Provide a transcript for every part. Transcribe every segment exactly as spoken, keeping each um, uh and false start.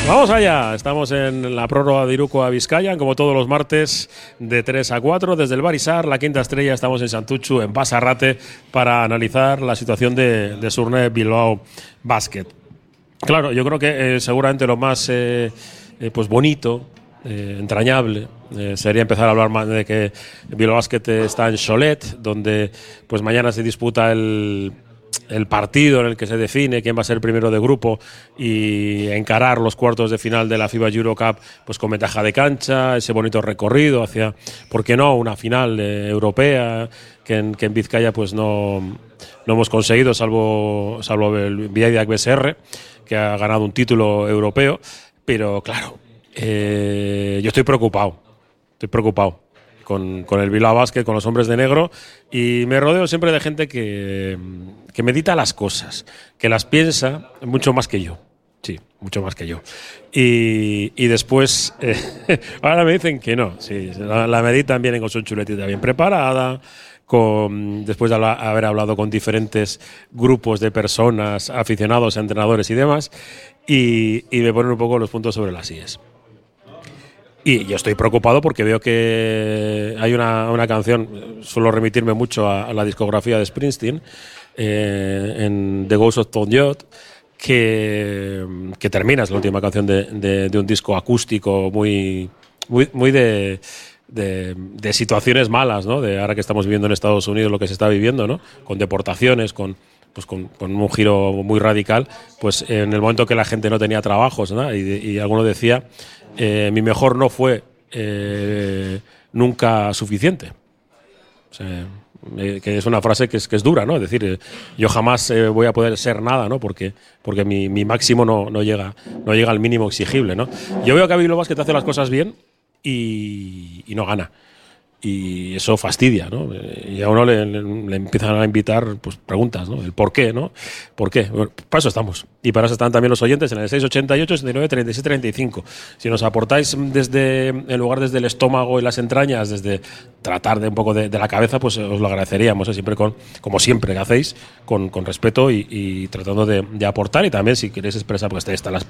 Vamos allá, estamos en la prórroga de Iruko a Vizcaya, como todos los martes de tres a cuatro, desde el Barisar, la quinta estrella, estamos en Santutxu, en Basarrate, para analizar la situación de, de Surne Bilbao Basket. Claro, yo creo que eh, seguramente lo más eh, eh, pues bonito, eh, entrañable, eh, sería empezar a hablar más de que Bilbao Basket está en Xolet, donde pues mañana se disputa el el partido en el que se define quién va a ser el primero de grupo y encarar los cuartos de final de la FIBA Eurocup pues con ventaja de cancha, ese bonito recorrido hacia, ¿por qué no?, una final eh, europea que en, que en Vizcaya pues no, no hemos conseguido, salvo, salvo el Biaidak B S R, que ha ganado un título europeo. Pero claro, eh, yo estoy preocupado, estoy preocupado Con, con el Bilbao Basket, con los hombres de negro, y me rodeo siempre de gente que, que medita las cosas, que las piensa mucho más que yo. Sí, mucho más que yo. Y, y después, eh, ahora me dicen que no. Sí, la, la meditan bien, con su chuletita bien preparada, con, después de hablar, haber hablado con diferentes grupos de personas, aficionados, entrenadores y demás, y, y me ponen un poco los puntos sobre las íes. Y yo estoy preocupado porque veo que hay una, una canción, suelo remitirme mucho a, a la discografía de Springsteen, eh, en The Ghost of Tom York, que, que termina, es la última canción de, de, de un disco acústico muy, muy, muy de, de, de situaciones malas, ¿no? De ahora que estamos viviendo en Estados Unidos lo que se está viviendo, ¿no? Con deportaciones, con pues con, con un giro muy radical, pues en el momento que la gente no tenía trabajos, ¿no? y, y alguno decía, eh, mi mejor no fue eh, nunca suficiente. O sea, eh, que es una frase que es, que es dura, ¿no? Es decir, eh, yo jamás eh, voy a poder ser nada, ¿no? Porque, porque mi, mi máximo no, no, llega, no llega al mínimo exigible, ¿no? Yo veo que a Bilbao Basket hace las cosas bien y, y no gana. Y eso fastidia, ¿no? Y a uno le, le, le empiezan a invitar pues, preguntas, ¿no? El por qué, ¿no? ¿Por qué? Bueno, para eso estamos. Y para eso están también los oyentes en el seis ochenta y ocho, sesenta y nueve, treinta y seis, treinta y cinco. Si nos aportáis desde, en lugar desde el estómago y las entrañas, desde tratar de un poco de, de la cabeza, pues os lo agradeceríamos, ¿eh? Siempre con, como siempre que hacéis, con, con respeto y, y tratando de, de aportar. Y también si queréis expresar, pues están las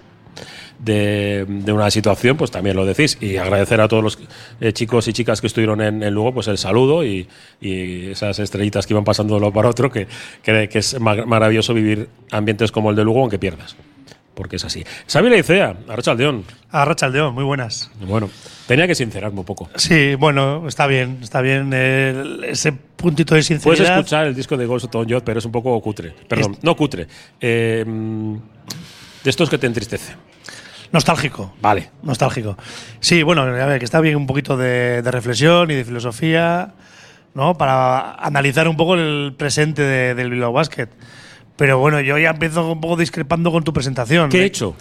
De, de una situación, pues también lo decís. Y agradecer a todos los eh, chicos y chicas que estuvieron en, en Lugo, pues el saludo y, y esas estrellitas que iban pasando uno para otro, que, que, que es mar- maravilloso vivir ambientes como el de Lugo, aunque pierdas, porque es así. Xavi Leicea, Arratsaldeon. Arratsaldeon, muy buenas. Bueno, tenía que sincerarme un poco. Sí, bueno, está bien, está bien el, ese puntito de sinceridad. Puedes escuchar el disco de Ghost of Tom York, pero es un poco cutre. Perdón, es, no cutre. Eh, de estos que te entristece. Nostálgico. Vale. Nostálgico. Sí, bueno, a ver, que está bien un poquito de, de reflexión y de filosofía, ¿no? Para analizar un poco el presente de, del Bilbao Basket. Pero bueno, yo ya empiezo un poco discrepando con tu presentación. ¿Qué he hecho?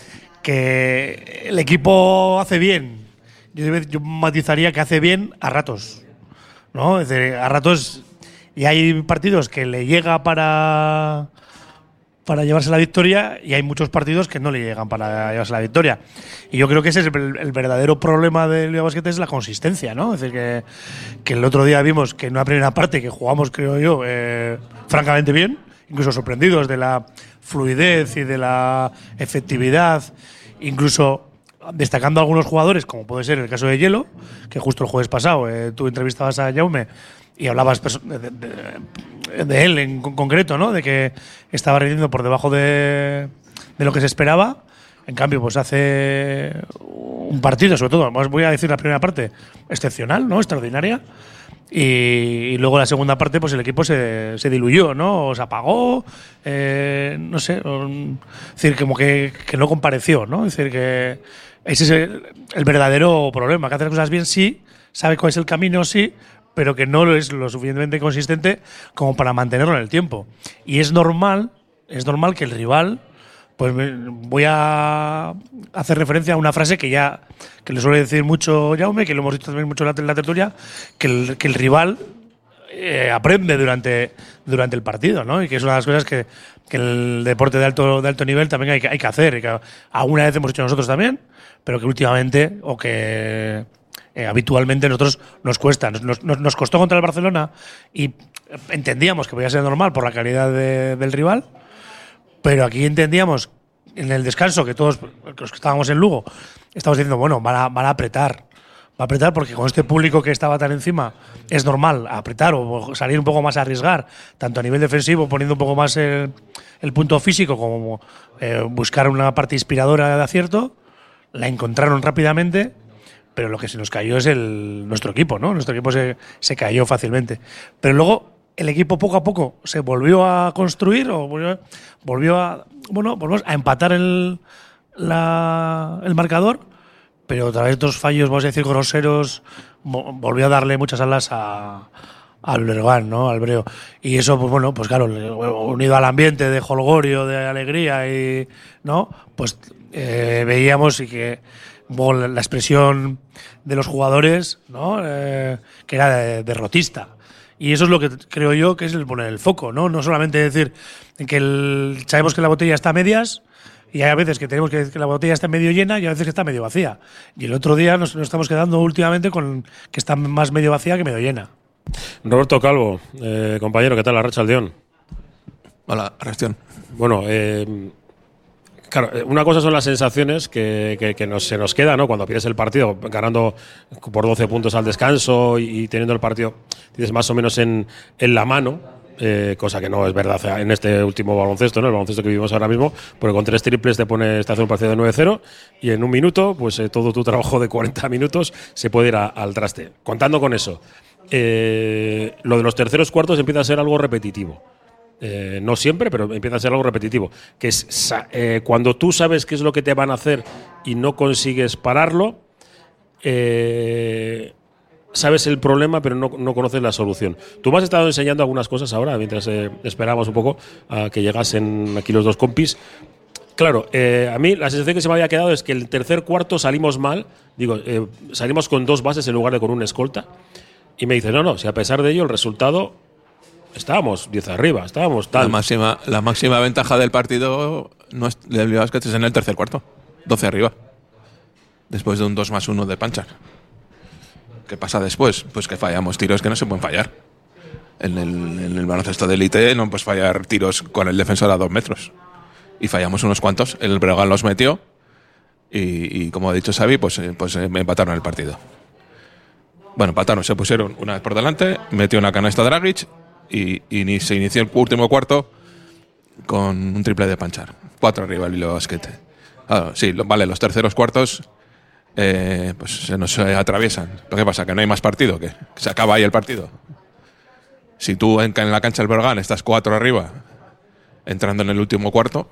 Que el equipo hace bien. Yo, yo matizaría que hace bien a ratos, ¿no? Es decir, a ratos. Y hay partidos que le llega para. para llevarse la victoria y hay muchos partidos que no le llegan para llevarse la victoria. Y yo creo que ese es el, el verdadero problema del Bilbao Basket, es la consistencia, ¿no? Es decir, que, que el otro día vimos que en una primera parte que jugamos, creo yo, eh, francamente bien, incluso sorprendidos de la fluidez y de la efectividad, incluso destacando a algunos jugadores, como puede ser el caso de Hielo, que justo el jueves pasado eh, tú entrevistabas a Jaume y hablabas de, de, de, de él en concreto, ¿no? De que estaba rindiendo por debajo de, de lo que se esperaba. En cambio, pues hace un partido, sobre todo, voy a decir la primera parte, excepcional, ¿no? Extraordinaria. Y, y luego la segunda parte, pues el equipo se, se diluyó, ¿no? O se apagó, eh, no sé, es decir, como que, que no compareció, ¿no? Es decir, que ese es el, el verdadero problema, que hacer cosas bien sí, sabe cuál es el camino sí, pero que no es lo suficientemente consistente como para mantenerlo en el tiempo. Y es normal, es normal que el rival, pues voy a hacer referencia a una frase que ya que le suele decir mucho Jaume, que lo hemos dicho también mucho en la, la tertulia, que el, que el rival eh, aprende durante, durante el partido, ¿no? Y que es una de las cosas que, que el deporte de alto, de alto nivel también hay que, hay que hacer, y que alguna vez hemos hecho nosotros también, pero que últimamente, o que Eh, habitualmente nosotros nos cuesta, nos, nos, nos costó contra el Barcelona y entendíamos que podía ser normal por la calidad de, del rival, pero aquí entendíamos en el descanso, que todos los que estábamos en Lugo, estamos diciendo, bueno, van a, van a apretar. Va a apretar porque con este público que estaba tan encima es normal apretar o salir un poco más a arriesgar, tanto a nivel defensivo, poniendo un poco más el, el punto físico, como eh, buscar una parte inspiradora de acierto. La encontraron rápidamente, pero lo que se nos cayó es el nuestro equipo, ¿no? Nuestro equipo se, se cayó fácilmente. Pero luego el equipo poco a poco se volvió a construir o volvió, volvió a bueno, volvimos a empatar el, la, el marcador. Pero otra vez dos fallos, vamos a decir, groseros, volvió a darle muchas alas a, al Breogán, ¿no? Al Breo. Y eso, pues bueno, pues claro, unido al ambiente de jolgorio, de alegría, y ¿no? Pues eh, veíamos y que bueno, la expresión de los jugadores, ¿no? Eh, que era de, derrotista. Y eso es lo que creo yo que es el poner el foco, ¿no? No solamente decir que el, sabemos que la botella está a medias. Y hay a veces que tenemos que, que la botella está medio llena y a veces que está medio vacía. Y el otro día nos, nos estamos quedando últimamente con que está más medio vacía que medio llena. Roberto Calvo, eh, compañero, ¿qué tal? Arratsaldeon. Hola, Arratsaldeon. Bueno, eh, claro, una cosa son las sensaciones que, que, que nos, se nos queda, ¿no? Cuando pierdes el partido ganando por doce puntos al descanso y, y teniendo el partido tienes más o menos en, en la mano. Eh, cosa que no es verdad en este último baloncesto, ¿no? El baloncesto que vivimos ahora mismo, porque con tres triples te pones, te hace un partido de nueve cero y en un minuto, pues eh, todo tu trabajo de cuarenta minutos se puede ir a, al traste. Contando con eso, eh, lo de los terceros cuartos empieza a ser algo repetitivo. Eh, no siempre, pero empieza a ser algo repetitivo. Que es eh, cuando tú sabes qué es lo que te van a hacer y no consigues pararlo, eh, sabes el problema, pero no, no conoces la solución. Tú me has estado enseñando algunas cosas ahora, mientras eh, esperábamos un poco a que llegasen aquí los dos compis. Claro, eh, a mí la sensación que se me había quedado es que el tercer cuarto salimos mal, digo, eh, salimos con dos bases en lugar de con una escolta, y me dice, no, no, si a pesar de ello el resultado, estábamos diez arriba, estábamos tal. La máxima, la máxima ventaja del partido no es, del Bilbao-Basket es en el tercer cuarto, doce arriba, después de un dos más uno de Panchar. ¿Qué pasa después? Pues que fallamos tiros que no se pueden fallar. En el, en el baloncesto de élite no puedes fallar tiros con el defensor a dos metros. Y fallamos unos cuantos. El Breogán los metió y, y como ha dicho Xavi, pues, pues me empataron el partido. Bueno, empataron, se pusieron una vez por delante, metió una canasta Dragic y, y se inició el último cuarto con un triple de Panchar. Cuatro arriba el Bilbao Basket. Ah, sí, vale, los terceros cuartos Eh, pues se nos eh, atraviesan. ¿Pero qué pasa? ¿Que no hay más partido? ¿Que se acaba ahí el partido? Si tú en, en la cancha del Breogán estás cuatro arriba, entrando en el último cuarto,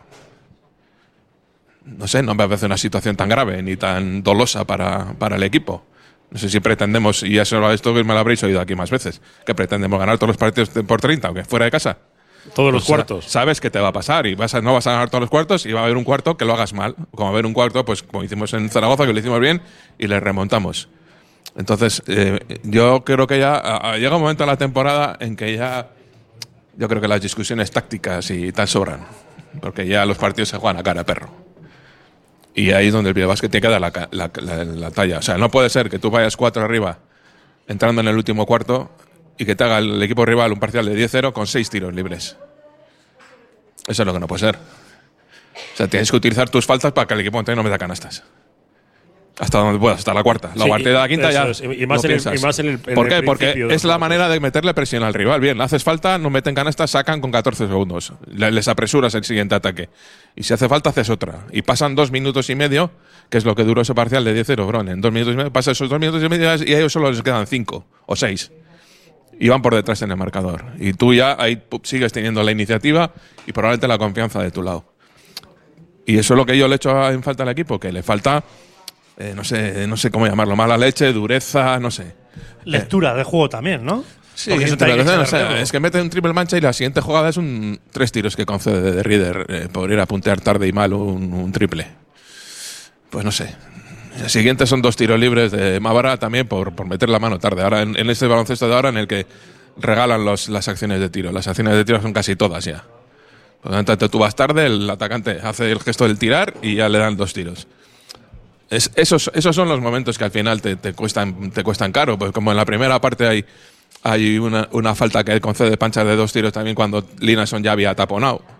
no sé, no me parece una situación tan grave ni tan dolosa para, para el equipo. No sé si pretendemos, y eso esto me lo habréis oído aquí más veces, que pretendemos ganar todos los partidos por treinta, aunque fuera de casa. Todos los pues cuartos. Sabes que te va a pasar y vas a, no vas a ganar todos los cuartos y va a haber un cuarto que lo hagas mal. Como va a haber un cuarto, pues como hicimos en Zaragoza, que lo hicimos bien y le remontamos. Entonces, eh, yo creo que ya a, a, llega un momento en la temporada en que ya yo creo que las discusiones tácticas y tal sobran. Porque ya los partidos se juegan a cara de perro. Y ahí es donde el Bilbao Basket tiene que dar la, la, la, la talla. O sea, no puede ser que tú vayas cuatro arriba entrando en el último cuarto y que te haga el equipo rival un parcial de diez cero con seis tiros libres. Eso es lo que no puede ser. O sea, tienes que utilizar tus faltas para que el equipo contrario no meta canastas. Hasta donde puedas, hasta la cuarta. La sí, partida de la quinta ya. Es. Y, más no en el, y más en el. En ¿Por qué? el Porque es la manera de meterle presión al rival. Bien, haces falta, no meten canastas, sacan con catorce segundos. Les apresuras el siguiente ataque. Y si hace falta, haces otra. Y pasan dos minutos y medio, que es lo que duró ese parcial de diez cero, Bron. En dos minutos y medio, pasa esos dos minutos y medio y a ellos solo les quedan cinco o seis. Y van por detrás en el marcador. Y tú ya ahí sigues teniendo la iniciativa y probablemente la confianza de tu lado. Y eso es lo que yo le echo en falta al equipo, que le falta, eh, no sé no sé cómo llamarlo, mala leche, dureza, no sé. Lectura eh. de juego también, ¿no? Sí, eso te que no sé, es que mete un triple mancha y la siguiente jugada es un tres tiros que concede de Rieder eh, por ir a puntear tarde y mal un, un triple. Pues no sé. El siguiente son dos tiros libres de Mávara también por, por meter la mano tarde. Ahora en, en este baloncesto de ahora en el que regalan los, las acciones de tiro. Las acciones de tiro son casi todas ya. Por lo tanto, tú vas tarde, el atacante hace el gesto del tirar y ya le dan dos tiros. Es, esos, esos son los momentos que al final te, te, cuestan, te cuestan caro. Pues como en la primera parte hay, hay una, una falta que concede Panchar de dos tiros también cuando Linason ya había taponado.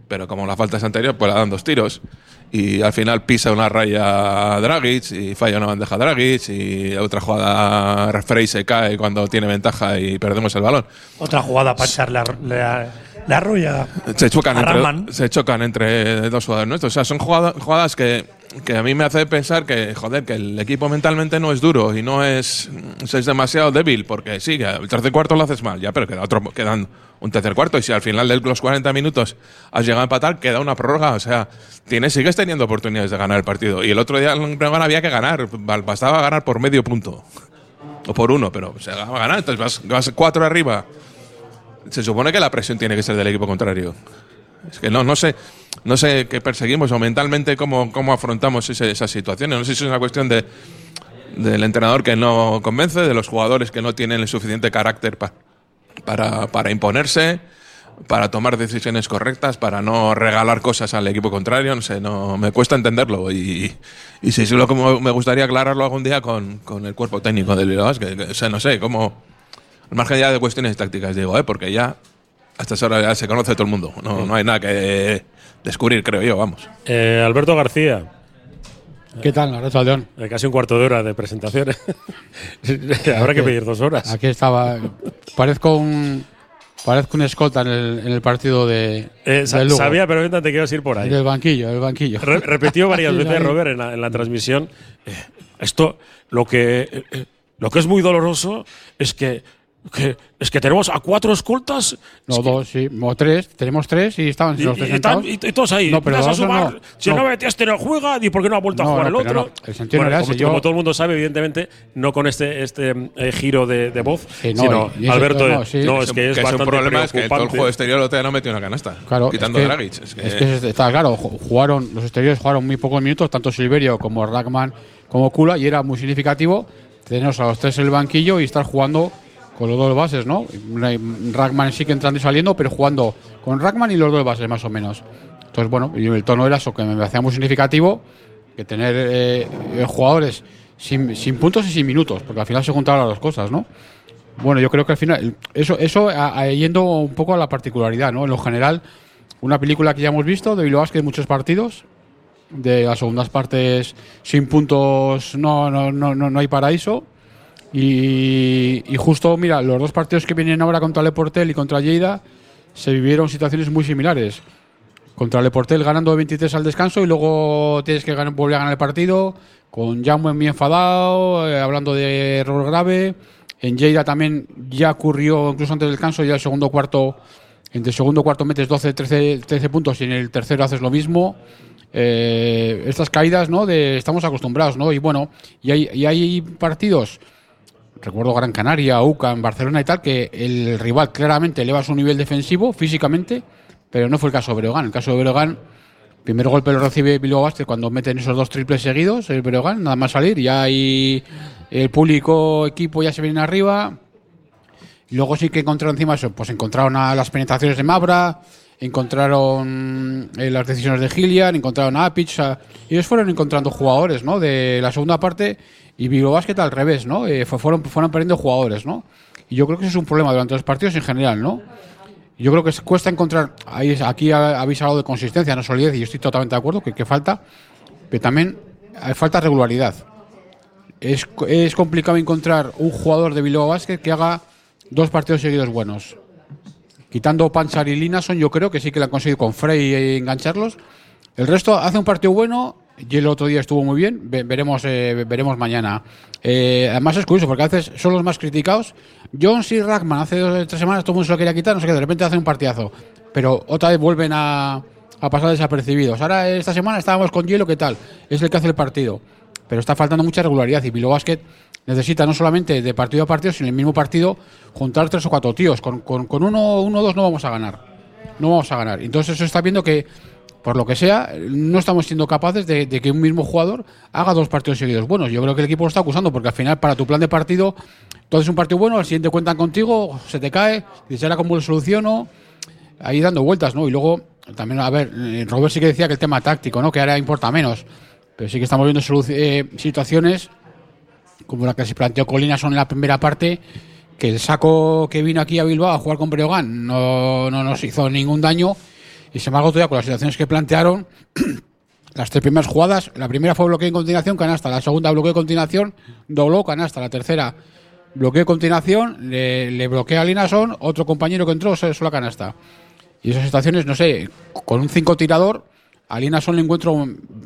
pero como la falta es anterior, pues le dan dos tiros. Y al final pisa una raya Dragic y falla una bandeja Dragic y otra jugada Frey se cae cuando tiene ventaja y perdemos el balón. Otra jugada para echar la, la, la arrolla. Se chocan, a entre, Rahman. se chocan entre dos jugadores nuestros. O sea, son jugadas, jugadas que, que a mí me hace pensar que, joder, que el equipo mentalmente no es duro y no es, es demasiado débil, porque sí, que el tercer cuarto lo haces mal, ya, pero queda otro, quedan un tercer cuarto y si al final de los cuarenta minutos has llegado a empatar, queda una prórroga. O sea, tienes, sigues teniendo oportunidades de ganar el partido. Y el otro día en Breogán había que ganar, bastaba ganar por medio punto o por uno, pero se va a ganar, entonces vas, vas cuatro arriba. Se supone que la presión tiene que ser del equipo contrario. Es que no, no sé, no sé qué perseguimos o mentalmente cómo, cómo afrontamos ese, esas situaciones. No sé si es una cuestión de del entrenador que no convence, de los jugadores que no tienen el suficiente carácter pa, para, para imponerse, para tomar decisiones correctas, para no regalar cosas al equipo contrario. No sé, no me cuesta entenderlo y, y si solo como me gustaría aclararlo algún día con, con el cuerpo técnico del Bilbao Basket, que, o sea, no sé cómo. Al margen ya de cuestiones tácticas, digo, ¿eh? Porque ya a estas horas ya se conoce todo el mundo. No, no hay nada que descubrir, creo yo, vamos. Eh, Alberto García. ¿Qué tal, Arracha León? Eh, casi un cuarto de hora de presentaciones. Habrá que pedir dos horas. Aquí estaba. Parezco un. Parezco un escolta en el, en el partido de. Eh, sa del Lugo. Sabía perfectamente que ibas a ir por ahí. Del banquillo, del banquillo. Re repitió varias veces ahí. Robert en la, en la transmisión. Eh, esto, lo que, eh, eh, lo que es muy doloroso es que. Que, es que tenemos a cuatro escoltas. No, es que, dos, sí. O tres. Tenemos tres y estaban y, los tres y, están, sentados. y, y todos ahí. No, pero empiezas a dos sumar. no. Si No. no ves este no juega, ¿y por qué no ha vuelto No, a jugar no, el pero otro? no. El sentido Bueno, no era como, ese. Yo- como todo el mundo sabe, evidentemente, no con este, este eh, giro de, de voz, Sí, no, sino y ese Alberto. tono, eh, sí. no, es que es que bastante un problema es que todo el preocupante. juego exterior el otro día no metió una canasta. Claro, quitando es que, Dragic. Es que, es que está claro, jugaron, los exteriores jugaron muy pocos minutos, tanto Silverio como Rahman como Kula, y era muy significativo tenernos a los tres en el banquillo y estar jugando con los dos bases, ¿no? Rahman sí que entrando y saliendo, pero jugando con Rahman y los dos bases más o menos. Entonces, bueno, y el tono era eso, que me hacía muy significativo, que tener eh, jugadores sin, sin puntos y sin minutos, porque al final se juntaban las dos cosas, ¿no? Bueno, yo creo que al final, eso, eso a, a, yendo un poco a la particularidad, ¿no? En lo general, una película que ya hemos visto de Bilbao Basket en muchos partidos, de las segundas partes sin puntos no, no, no, no, no hay paraíso. Y, y justo, mira, los dos partidos que vienen ahora contra Le Portel y contra Lleida se vivieron situaciones muy similares. Contra Le Portel ganando de veintitrés al descanso y luego tienes que ganar, volver a ganar el partido, con Jaume muy enfadado, eh, hablando de error grave. En Lleida también ya ocurrió, incluso antes del descanso, ya el segundo cuarto, entre el segundo cuarto metes doce, trece, trece puntos y en el tercero haces lo mismo. Eh, estas caídas, ¿no? De, estamos acostumbrados, ¿no? Y bueno, y hay, y hay partidos. Recuerdo Gran Canaria, U C A, en Barcelona y tal, que el rival claramente eleva su nivel defensivo físicamente, pero no fue el caso de Breogán. El caso de Breogán, primer golpe lo recibe Bilbao Basket cuando meten esos dos triples seguidos, el Breogán, nada más salir, ya hay el público, equipo ya se viene arriba. Y luego sí que encontraron encima eso, pues encontraron a las penetraciones de Mabra, encontraron eh, las decisiones de Gillian, encontraron a Apich, o sea, ellos fueron encontrando jugadores, ¿no? De la segunda parte. Y Bilbao Basket al revés, ¿no? Eh, fueron, fueron perdiendo jugadores, ¿no? Y yo creo que ese es un problema durante los partidos en general, ¿no? Yo creo que cuesta encontrar, ahí, aquí habéis hablado de consistencia, no solidez, y yo estoy totalmente de acuerdo que, que falta, pero también falta regularidad. Es, es complicado encontrar un jugador de Bilbao Basket que haga dos partidos seguidos buenos. Quitando Panchar y Linason, yo creo que sí que lo han conseguido con Frey engancharlos. El resto hace un partido bueno. Y el otro día estuvo muy bien, Ve veremos eh, veremos mañana. Eh, además es curioso porque a veces son los más criticados. Jones y Rahman hace dos o tres semanas todo el mundo se lo quería quitar, no sé qué, de repente hacen un partidazo. Pero otra vez vuelven a, a pasar desapercibidos. Ahora esta semana estábamos con Hielo, ¿qué tal? Es el que hace el partido. Pero está faltando mucha regularidad y Bilbao Basket necesita no solamente de partido a partido, sino en el mismo partido juntar tres o cuatro tíos. Con, con, con uno o dos no vamos a ganar. No vamos a ganar. Entonces eso está viendo que por lo que sea, no estamos siendo capaces de, de que un mismo jugador haga dos partidos seguidos buenos. Yo creo que el equipo lo está acusando, porque al final, para tu plan de partido, todo es un partido bueno, al siguiente cuentan contigo, se te cae, dices, ¿ahora cómo lo soluciono? Ahí dando vueltas, ¿no? Y luego, también, a ver, Robert sí que decía que el tema táctico, ¿no? Que ahora importa menos, pero sí que estamos viendo eh, situaciones como la que se planteó Colinason en la primera parte, que el saco que vino aquí a Bilbao a jugar con Breogán no, no nos hizo ningún daño. Y sin embargo, todavía con las situaciones que plantearon, las tres primeras jugadas, la primera fue bloqueo en continuación, canasta, la segunda bloqueo en continuación, dobló, canasta, la tercera bloqueo en continuación, le, le bloquea a Linason, otro compañero que entró, solo canasta. Y esas situaciones, no sé, con un cinco tirador, a Linason le encuentro,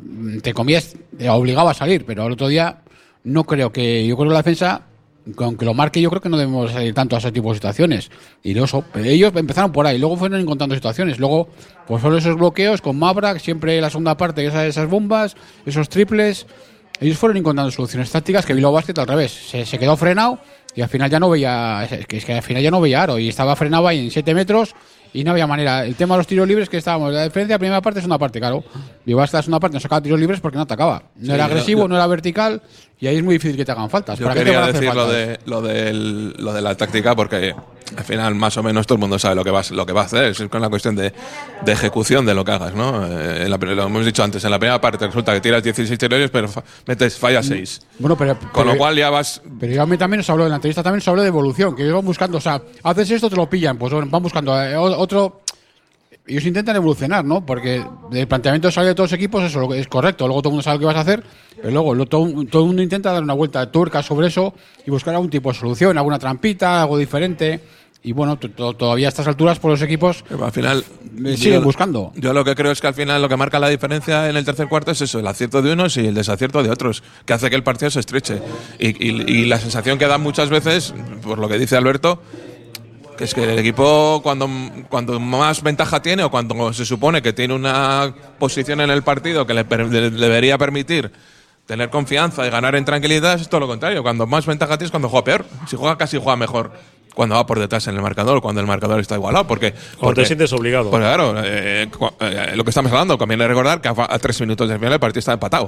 te comías, obligaba a salir, pero el otro día no creo que, yo creo que la defensa, aunque lo marque, yo creo que no debemos salir tanto a ese tipo de situaciones. Y eso, ellos empezaron por ahí, luego fueron encontrando situaciones, luego pues fueron esos bloqueos con Mavrak, siempre la segunda parte, esas, esas bombas, esos triples, ellos fueron encontrando soluciones tácticas que Bilbao Basket al revés, se, se quedó frenado y al final ya no veía, es que, es que al final ya no veía aro y estaba frenado ahí en siete metros. Y no había manera. El tema de los tiros libres, que estábamos, la diferencia, primera parte es una parte, claro. Bilbao hasta la segunda parte no sacaba tiros libres porque no atacaba. No sí, era agresivo, yo, no era vertical, y ahí es muy difícil que te hagan faltas. Yo quería decir lo de, lo, del, lo de la táctica porque al final más o menos todo el mundo sabe lo que va, lo que va a hacer. Es una cuestión de, de ejecución de lo que hagas, ¿no? Eh, la, lo hemos dicho antes, en la primera parte resulta que tiras dieciséis tiros libres, pero fa, metes, fallas seis. Bueno, pero, Con pero, lo cual ya vas... Pero yo a mí también os hablo, en la entrevista también os hablo de evolución, que ellos van buscando, o sea, haces esto, te lo pillan, pues van buscando eh, otro... Ellos intentan evolucionar, ¿no? Porque el planteamiento sale de todos los equipos, eso es correcto. Luego todo el mundo sabe lo que vas a hacer, pero luego lo, todo, todo el mundo intenta dar una vuelta de tuerca sobre eso y buscar algún tipo de solución, alguna trampita, algo diferente. Y bueno, t- t- todavía a estas alturas por los equipos pero al final eh, siguen yo, buscando. Yo lo que creo es que al final lo que marca la diferencia en el tercer cuarto es eso, el acierto de unos y el desacierto de otros, que hace que el partido se estreche. Y, y, y la sensación que da muchas veces, por lo que dice Alberto, que es que el equipo cuando, cuando más ventaja tiene o cuando se supone que tiene una posición en el partido que le, per, le debería permitir tener confianza y ganar en tranquilidad, es todo lo contrario. Cuando más ventaja tiene es cuando juega peor. Si juega casi juega mejor cuando va por detrás en el marcador, cuando el marcador está igualado. Porque, cuando porque te sientes obligado. Pues claro, eh, eh, lo que estamos hablando, conviene recordar que a, a tres minutos del final el partido está empatado.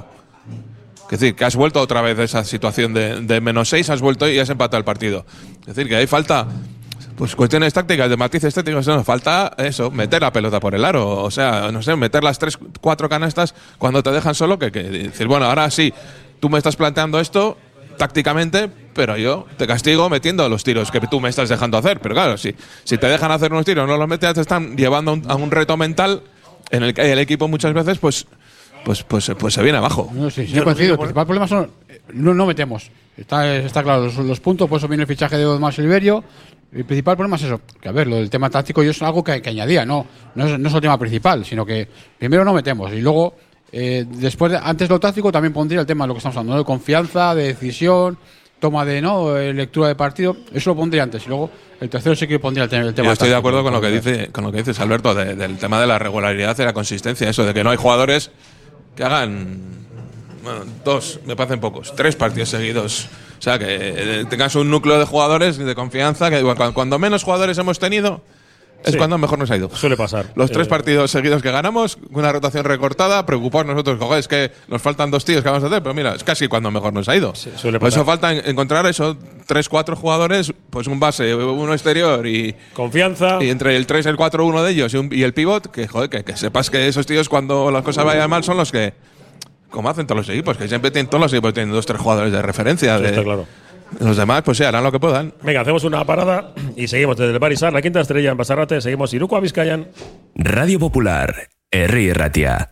Es decir, que has vuelto otra vez de esa situación de, de menos seis, has vuelto y has empatado el partido. Es decir, que hay falta... Pues cuestiones tácticas, de matices tácticos, no, falta eso, meter la pelota por el aro, o sea, no sé, meter las tres, cuatro canastas cuando te dejan solo, que, que decir, bueno, ahora sí, tú me estás planteando esto tácticamente, pero yo te castigo metiendo los tiros que tú me estás dejando hacer, pero claro, si, si te dejan hacer unos tiros, no los metes, te están llevando a un, a un reto mental en el que el equipo muchas veces, pues, pues, pues, pues se viene abajo. No, sí, sí, yo coincido, el principal problema son, no, no metemos, está, está claro, los, los puntos, por eso viene el fichaje de Odmar Silverio. El principal problema es eso, que a ver, lo del tema táctico yo es algo que, que añadía, no, no es, no es el tema principal, sino que primero no metemos y luego, eh, después de, antes de lo táctico también pondría el tema de lo que estamos hablando, ¿no? De confianza, de decisión, toma de no, eh, lectura de partido, eso lo pondría antes y luego el tercero sí que pondría el, el tema Yo estoy táctico, de acuerdo con lo que dice, con lo que dices, Alberto, de, del tema de la regularidad y la consistencia, eso de que no hay jugadores que hagan, bueno, dos, me parecen pocos, tres partidos seguidos. O sea, que tengas un núcleo de jugadores de confianza, que cuando menos jugadores hemos tenido, es sí, cuando mejor nos ha ido. Suele pasar. Los tres eh, partidos seguidos que ganamos, una rotación recortada, preocupados nosotros, joder, es que nos faltan dos tíos que vamos a hacer, pero mira, es casi cuando mejor nos ha ido. Sí, suele Por pasar. eso falta encontrar eso, tres, cuatro jugadores, pues un base, uno exterior y... Confianza. Y entre el tres, el cuatro, uno de ellos y, un, y el pivot, que joder, que, que sepas que esos tíos cuando las cosas vayan mal son los que... Como hacen todos los equipos, que siempre tienen todos los equipos tienen dos, tres jugadores de referencia. Sí, de, está claro. Los demás, pues sí, harán lo que puedan. Venga, hacemos una parada y seguimos desde el Barisar, la quinta estrella en Basarrate, seguimos Iruko Bizkaian. Radio Popular, Herri Ratia.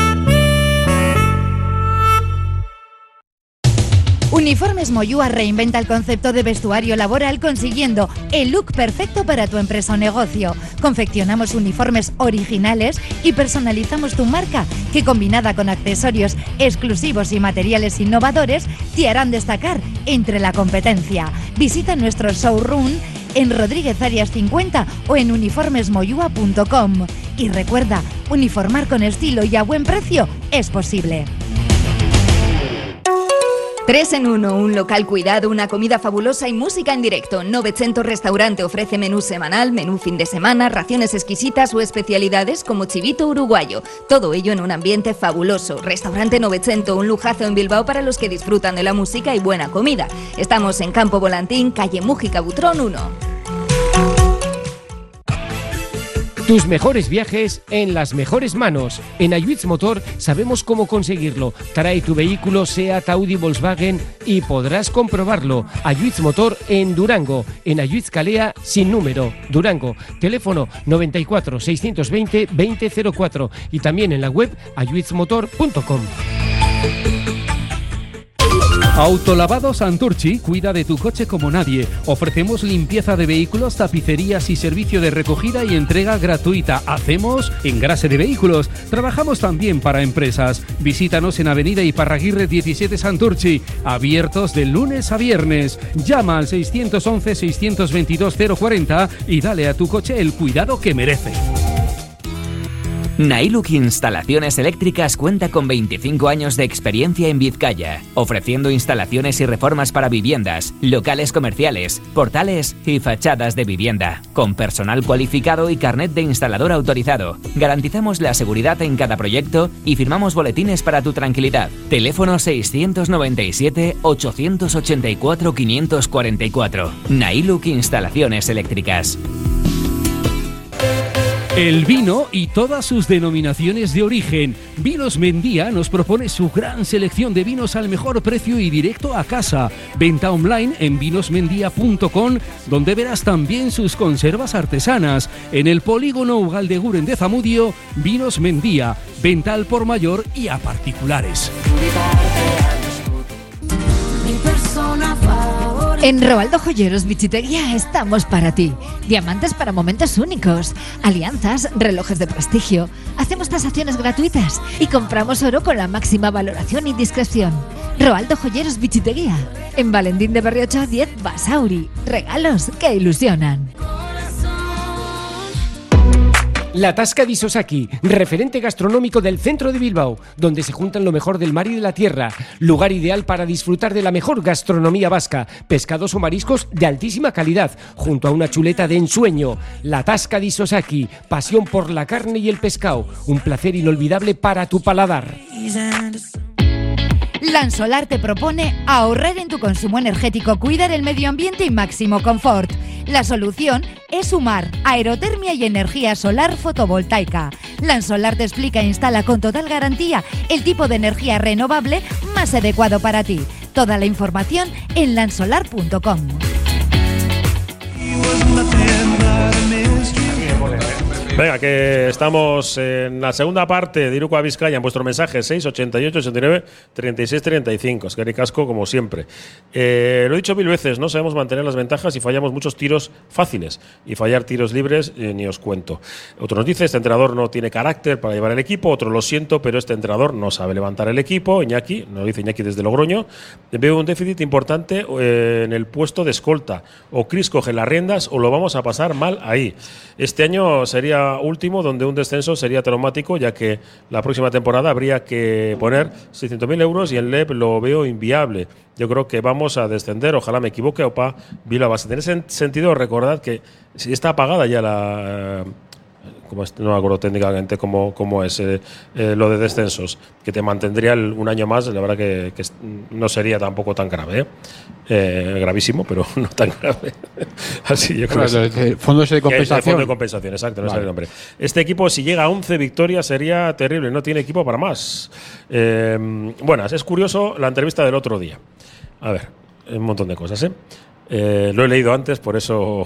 Uniformes Moyúa reinventa el concepto de vestuario laboral consiguiendo el look perfecto para tu empresa o negocio. Confeccionamos uniformes originales y personalizamos tu marca, que combinada con accesorios exclusivos y materiales innovadores te harán destacar entre la competencia. Visita nuestro showroom en Rodríguez Arias cincuenta o en uniformes moyúa punto com. Y recuerda, uniformar con estilo y a buen precio es posible. Tres en uno, un local cuidado, una comida fabulosa y música en directo. Novecento Restaurante ofrece menú semanal, menú fin de semana, raciones exquisitas o especialidades como chivito uruguayo. Todo ello en un ambiente fabuloso. Restaurante Novecento, un lujazo en Bilbao para los que disfrutan de la música y buena comida. Estamos en Campo Volantín, calle Mújica Butrón uno. Tus mejores viajes en las mejores manos. En Ayuitz Motor sabemos cómo conseguirlo. Trae tu vehículo Seat, Audi, Volkswagen y podrás comprobarlo. Ayuitz Motor en Durango. En Ayuitz Calea sin número. Durango. Teléfono noventa y cuatro, seiscientos veinte, veinte cero cuatro. Y también en la web ayuitz motor punto com. Autolavado Santurchi cuida de tu coche como nadie. Ofrecemos limpieza de vehículos, tapicerías y servicio de recogida y entrega gratuita. Hacemos engrase de vehículos. Trabajamos también para empresas. Visítanos en Avenida Iparraguirre diecisiete Santurchi. Abiertos de lunes a viernes. Llama al seiscientos once, seiscientos veintidós, cero cuarenta y dale a tu coche el cuidado que merece. Nailuk Instalaciones Eléctricas cuenta con veinticinco años de experiencia en Vizcaya, ofreciendo instalaciones y reformas para viviendas, locales comerciales, portales y fachadas de vivienda. Con personal cualificado y carnet de instalador autorizado, garantizamos la seguridad en cada proyecto y firmamos boletines para tu tranquilidad. Teléfono seiscientos noventa y siete, ochocientos ochenta y cuatro, quinientos cuarenta y cuatro. Nailuk Instalaciones Eléctricas. El vino y todas sus denominaciones de origen. Vinos Mendía nos propone su gran selección de vinos al mejor precio y directo a casa. Venta online en vinos mendía punto com, donde verás también sus conservas artesanas. En el polígono Ugaldeguren de Zamudio, Vinos Mendía. Venta al por mayor y a particulares. En Roaldo Joyeros Bichiteguía estamos para ti. Diamantes para momentos únicos, alianzas, relojes de prestigio. Hacemos tasaciones gratuitas y compramos oro con la máxima valoración y discreción. Roaldo Joyeros Bichiteguía. En Valentín de Berriocho diez Basauri. Regalos que ilusionan. La Tasca di Sosaki, referente gastronómico del centro de Bilbao, donde se juntan lo mejor del mar y de la tierra. Lugar ideal para disfrutar de la mejor gastronomía vasca, pescados o mariscos de altísima calidad, junto a una chuleta de ensueño. La Tasca di Sosaki, pasión por la carne y el pescado, un placer inolvidable para tu paladar. Lansolar te propone ahorrar en tu consumo energético, cuidar el medio ambiente y máximo confort. La solución es sumar aerotermia y energía solar fotovoltaica. Lansolar te explica e instala con total garantía el tipo de energía renovable más adecuado para ti. Toda la información en lansolar punto com. Venga, que estamos en la segunda parte de Iruko a Vizcaya en vuestro mensaje seis ochenta y ocho ochenta y nueve treinta y seis treinta y cinco. Es que ni casco como siempre. Eh, lo he dicho mil veces, no sabemos mantener las ventajas y fallamos muchos tiros fáciles. Y fallar tiros libres eh, ni os cuento. Otro nos dice, este entrenador no tiene carácter para llevar el equipo. Otro, lo siento, pero este entrenador no sabe levantar el equipo. Iñaki, nos dice Iñaki desde Logroño. Veo un déficit importante eh, en el puesto de escolta. O Chris coge las riendas o lo vamos a pasar mal ahí. Este año sería último, donde un descenso sería traumático, ya que la próxima temporada habría que poner seiscientos mil euros y en L E P lo veo inviable. Yo creo que vamos a descender, ojalá me equivoque, Opa Bilbao. En ese sentido, recordad que si está apagada ya la... Como es, no me acuerdo técnicamente cómo, cómo es eh, eh, lo de descensos, que te mantendría el, un año más, la verdad que, que no sería tampoco tan grave, ¿eh? Eh, gravísimo, pero no tan grave. Así yo creo. Claro, que el fondo de compensación. El fondo de compensación, exacto, no vale. Sale el nombre. Este equipo, si llega a once victorias, sería terrible, no tiene equipo para más. Eh, buenas, es curioso la entrevista del otro día. A ver, un montón de cosas, ¿eh? Eh, lo he leído antes, por eso...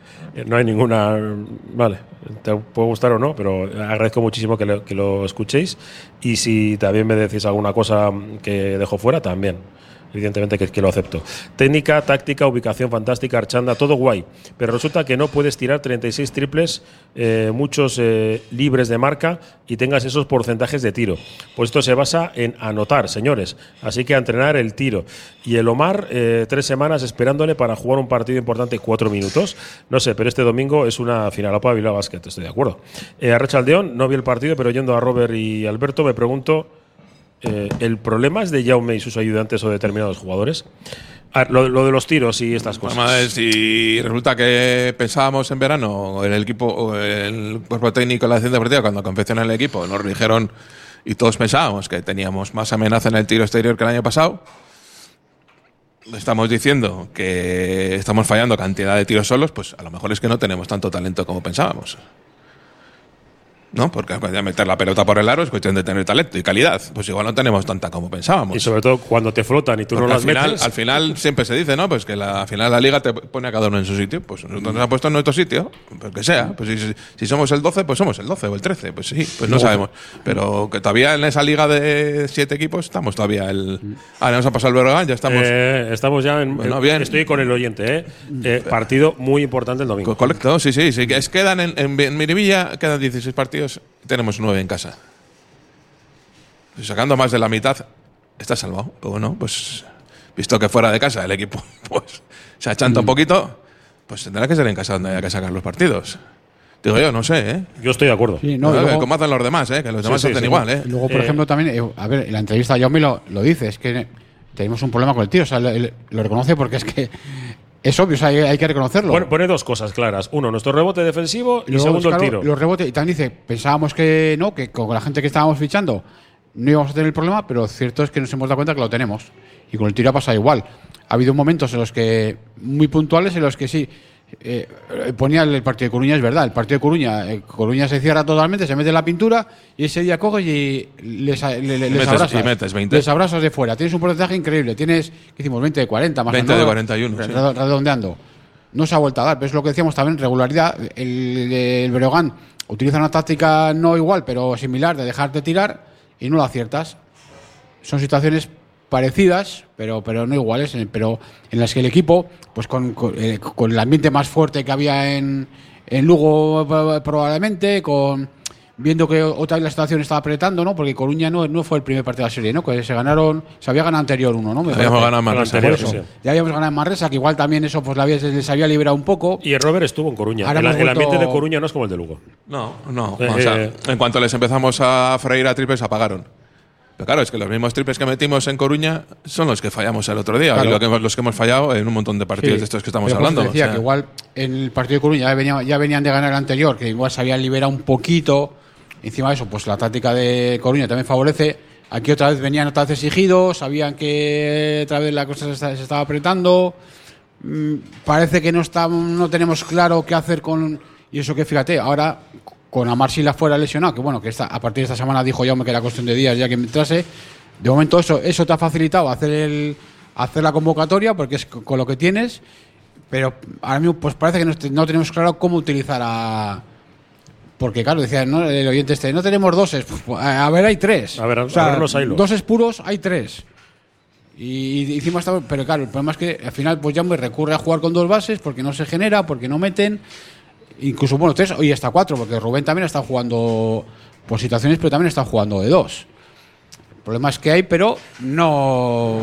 No hay ninguna... Vale, te puede gustar o no, pero agradezco muchísimo que lo, que lo escuchéis. Y si también me decís alguna cosa que dejo fuera, también. Evidentemente que, que lo acepto. Técnica, táctica, ubicación fantástica, archanda, todo guay. Pero resulta que no puedes tirar treinta y seis triples, eh, muchos eh, libres de marca y tengas esos porcentajes de tiro. Pues esto se basa en anotar, señores. Así que a entrenar el tiro. Y el Omar, eh, tres semanas esperándole para jugar un partido importante, cuatro minutos. No sé, pero este domingo es una final Opa Bilbao Basket, estoy de acuerdo. Eh, Arratsaldeon, no vi el partido, pero yendo a Robert y Alberto me pregunto... Eh, ¿el problema es de Jaume y sus ayudantes o determinados jugadores? A ver, lo, lo de los tiros y estas cosas. Vamos a ver, si resulta que pensábamos en verano, el equipo, el cuerpo técnico de la dirección deportiva, cuando confeccionaron el equipo, nos dijeron y todos pensábamos que teníamos más amenaza en el tiro exterior que el año pasado. Estamos diciendo que estamos fallando cantidad de tiros solos, pues a lo mejor es que no tenemos tanto talento como pensábamos. ¿no? Porque meter la pelota por el aro es cuestión de tener talento y calidad. Pues igual no tenemos tanta como pensábamos. Y sobre todo cuando te flotan y tú Porque no las al final, metes. al final siempre se dice, ¿no? Pues que la, al final la liga te pone a cada uno en su sitio. Pues nosotros nos ha puesto en nuestro sitio, pues que sea. Pues si, si somos el doce, pues somos el doce o el trece. Pues sí, pues no sabemos. Pero que todavía en esa liga de siete equipos estamos todavía el. Ahora nos ha pasado el Berogán, ya estamos. Eh, estamos ya en. Bueno, bien. Estoy con el oyente, ¿eh? eh partido muy importante el domingo. Correcto, sí, sí. sí que es, quedan en, en, en Miribilla, quedan dieciséis partidos y tenemos nueve en casa. Pues sacando más de la mitad, está salvado. Pero bueno, pues visto que fuera de casa el equipo pues se achanta un poquito, pues tendrá que ser en casa donde haya que sacar los partidos. Digo yo, no sé, ¿eh? Yo estoy de acuerdo. Sí, no, Pero, luego, como hacen los demás, ¿eh? Que los demás sí, hacen sí, igual, ¿eh? y luego, por Eh, ejemplo, también, eh, a ver, en la entrevista Jaume lo, lo dice, es que tenemos un problema con el tío, o sea, le- le- lo reconoce porque es que es obvio, o sea, hay, hay que reconocerlo. Pone, pone dos cosas claras. Uno, nuestro rebote defensivo y, luego, segundo, claro, el tiro. Los rebotes, y también dice, pensábamos que no, que con la gente que estábamos fichando no íbamos a tener el problema, pero cierto es que nos hemos dado cuenta que lo tenemos. Y con el tiro ha pasado igual. Ha habido momentos en los que, muy puntuales, en los que sí, eh, ponía el partido de Coruña, es verdad, el partido de Coruña, eh, Coruña se cierra totalmente, se mete en la pintura y ese día coges y les, le- le- les metes- abrazas. y metes veinte. Les abrazas de fuera. Tienes un porcentaje increíble. Tienes, ¿qué hicimos? veinte de cuarenta, más o veinte menos. de cuarenta y uno, sí. Redo- Redondeando. No se ha vuelto a dar, pero es lo que decíamos también, regularidad. El, el Breogán utiliza una táctica no igual, pero similar, de dejarte tirar y no lo aciertas. Son situaciones parecidas, pero, pero no iguales, eh, pero en las que el equipo, pues con, con, eh, con el ambiente más fuerte que había en, en Lugo eh, probablemente, con viendo que otra vez la situación estaba apretando, ¿no? Porque Coruña no, no fue el primer partido de la serie, ¿no? Que se ganaron, se había ganado anterior uno, ¿no? Me Habíamos parece. ganado en Manresa. Anterior, Por eso. sí. Ya habíamos ganado en Manresa, que igual también eso pues la había- les había liberado un poco. Y el Robert estuvo en Coruña. Ahora El, hemos el ambiente vuelto- de Coruña no es como el de Lugo. No, no. Eh, o sea, eh. en cuanto les empezamos a freír a triples, apagaron. Pero claro, es que los mismos triples que metimos en Coruña son los que fallamos el otro día. Claro. Y lo que hemos- los que hemos fallado en un montón de partidos Sí, de estos que estamos pero por eso hablando. decía o sea, que igual en el partido de Coruña ya, venía- ya venían de ganar el anterior, que igual se habían liberado un poquito. Encima de eso, pues la táctica de Coruña también favorece. Aquí otra vez venían otra vez exigidos, sabían que otra vez la cosa se, está- se estaba apretando. Mm, parece que no está, no tenemos claro qué hacer con. Y eso que fíjate, ahora con Amar Sila fuera lesionado, que bueno, que esta, a partir de esta semana dijo Jaume que era cuestión de días ya que entrase. De momento eso, eso te ha facilitado hacer el hacer la convocatoria, porque es con lo que tienes, pero ahora mismo pues parece que no, est- no tenemos claro cómo utilizar a. Porque claro, decía ¿no? el oyente este, no tenemos doses, pues, a ver, hay tres. A ver, a- a ver los hilos. Doses puros, hay tres. Y, y hicimos esta- pero claro, el problema es que al final pues ya me recurre a jugar con dos bases porque no se genera, porque no meten. Incluso, bueno, tres y hasta cuatro, porque Rubén también está jugando por situaciones, pero también está jugando de dos. El problema es que hay, pero no.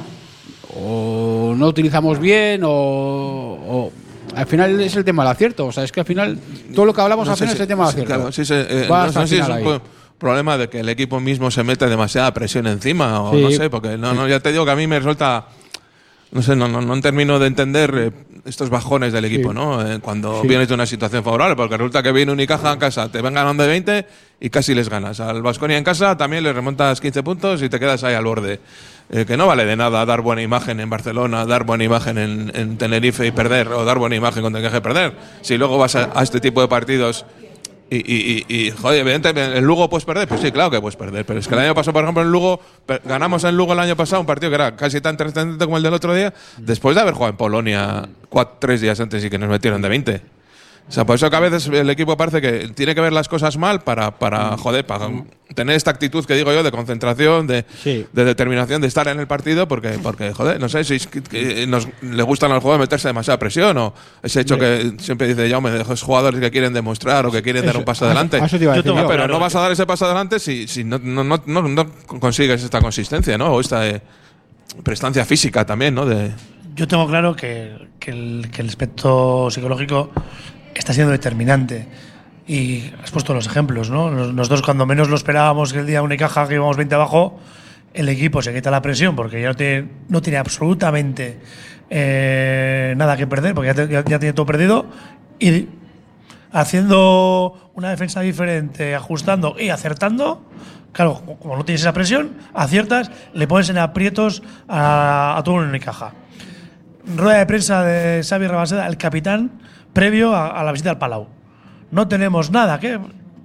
O no utilizamos bien, o. o- al final es el tema del acierto. O sea, es que al final todo lo que hablamos no al sé final si- es el tema del sí, acierto. claro, sí, sí, eh, Va no hasta sé el si es final un ahí. po- problema de que el equipo mismo se mete demasiada presión encima, o Sí. no sé, porque no, no, ya te digo que a mí me resulta. No sé, no, no, no termino de entender eh, estos bajones del equipo, Sí. ¿no? Eh, cuando Sí. vienes de una situación favorable, porque resulta que viene Unicaja en casa, te ven ganando de veinte y casi les ganas. Al Baskonia en casa también les remontas quince puntos y te quedas ahí al borde. Eh, que no vale de nada dar buena imagen en Barcelona, dar buena imagen en, en Tenerife y perder, o dar buena imagen con Tenerife y perder. Si luego vas a, a este tipo de partidos y, y, y, y, joder, evidentemente, ¿en Lugo puedes perder? Pues sí, claro que puedes perder. Pero es que el año pasado, por ejemplo, en Lugo, per- ganamos en Lugo el año pasado un partido que era casi tan trascendente como el del otro día, después de haber jugado en Polonia cuatro, tres días antes y que nos metieron de veinte. O sea, por eso que a veces el equipo parece que tiene que ver las cosas mal para, para joder, para tener esta actitud que digo yo de concentración, de, Sí. de determinación, de estar en el partido, porque, porque joder, no sé si es que, que nos le gustan al juego meterse demasiada presión o ese hecho que siempre dice Jaume de esos jugadores que quieren demostrar o que quieren dar Eso- un paso a- adelante. a eso te iba a Yo decir tengo yo. Pero claro no vas a dar ese paso adelante si, si no, no, no, no, no consigues esta consistencia, ¿no? O esta eh, prestancia física también, ¿no? De, Yo tengo claro que, que el, que el aspecto psicológico está siendo determinante. Y has puesto los ejemplos, ¿no? Nos- Nosotros, cuando menos lo esperábamos, que el día Unicaja que íbamos veinte abajo, el equipo se quita la presión porque ya no tiene, no tiene absolutamente eh, nada que perder, porque ya, te- ya- ya tiene todo perdido. Y haciendo una defensa diferente, ajustando y acertando, claro, como no tienes esa presión, aciertas, le pones en aprietos a, a todo el Unicaja. Rueda de prensa de Xavi Rabaseda, el capitán, previo a, a la visita al Palau. No tenemos nada que,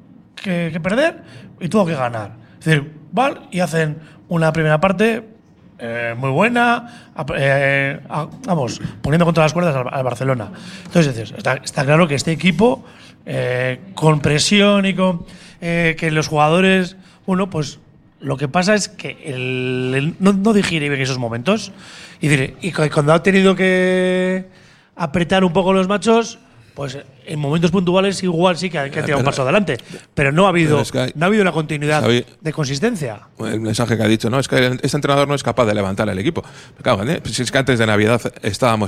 que, que perder y todo que ganar. Es decir, van y hacen una primera parte eh, muy buena, eh, a, vamos, poniendo contra las cuerdas al, al Barcelona. Entonces, es decir, está, está claro que este equipo, eh, con presión y con eh, que los jugadores, bueno, pues lo que pasa es que el, el, no, no digiere bien esos momentos. Y, decir, y cuando ha tenido que apretar un poco los machos, pues en momentos puntuales igual sí que ha, que ha tirado un paso adelante, pero no ha habido es que hay, no ha habido una continuidad ¿sabéis? de consistencia. El mensaje que ha dicho, no, es que este entrenador no es capaz de levantar el equipo. Claro, ¿eh? Si es que antes de Navidad estábamos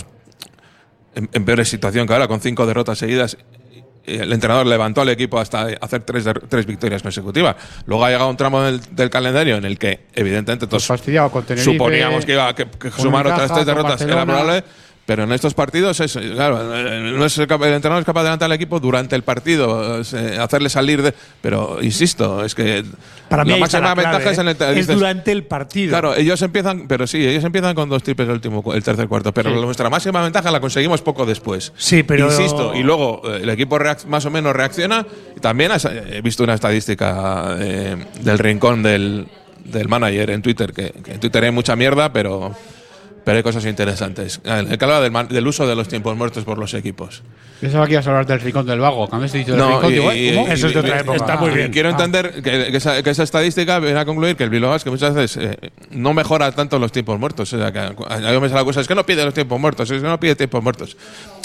en, en peor situación que ahora, con cinco derrotas seguidas. El entrenador levantó al equipo hasta hacer tres, tres victorias consecutivas. Luego ha llegado un tramo del, del calendario en el que, evidentemente, todos pues suponíamos que iba a que, que sumar otras tres derrotas. Era probable. Pero en estos partidos, es, claro, no es el, el entrenador es capaz de levantar al equipo durante el partido, es, eh, hacerle salir de. Pero insisto, es que para mí la máxima la ventaja clave, es en el es dices, durante el partido. Claro, ellos empiezan, pero sí, ellos empiezan con dos triples el último, el tercer cuarto. Pero sí. nuestra máxima ventaja la conseguimos poco después. Sí, pero insisto, y luego eh, el equipo más o menos reacciona. Y también has, he visto una estadística eh, del rincón del, del manager en Twitter, que, que en Twitter hay mucha mierda, pero. Pero hay cosas interesantes. El que habla del, del uso de los tiempos muertos por los equipos. Pensaba que ibas a hablar del rincón del vago. Cuando has dicho del no, rincón, y, digo, y, ¿cómo? Y, Eso es de otra y, época. Está muy bien. Quiero ah. entender que, que, esa, que esa estadística viene a concluir que el Bilbao que muchas veces eh, no mejora tanto los tiempos muertos. O sea, que a mí me sale la cosa, es que no pide los tiempos muertos, es que no pide tiempos muertos.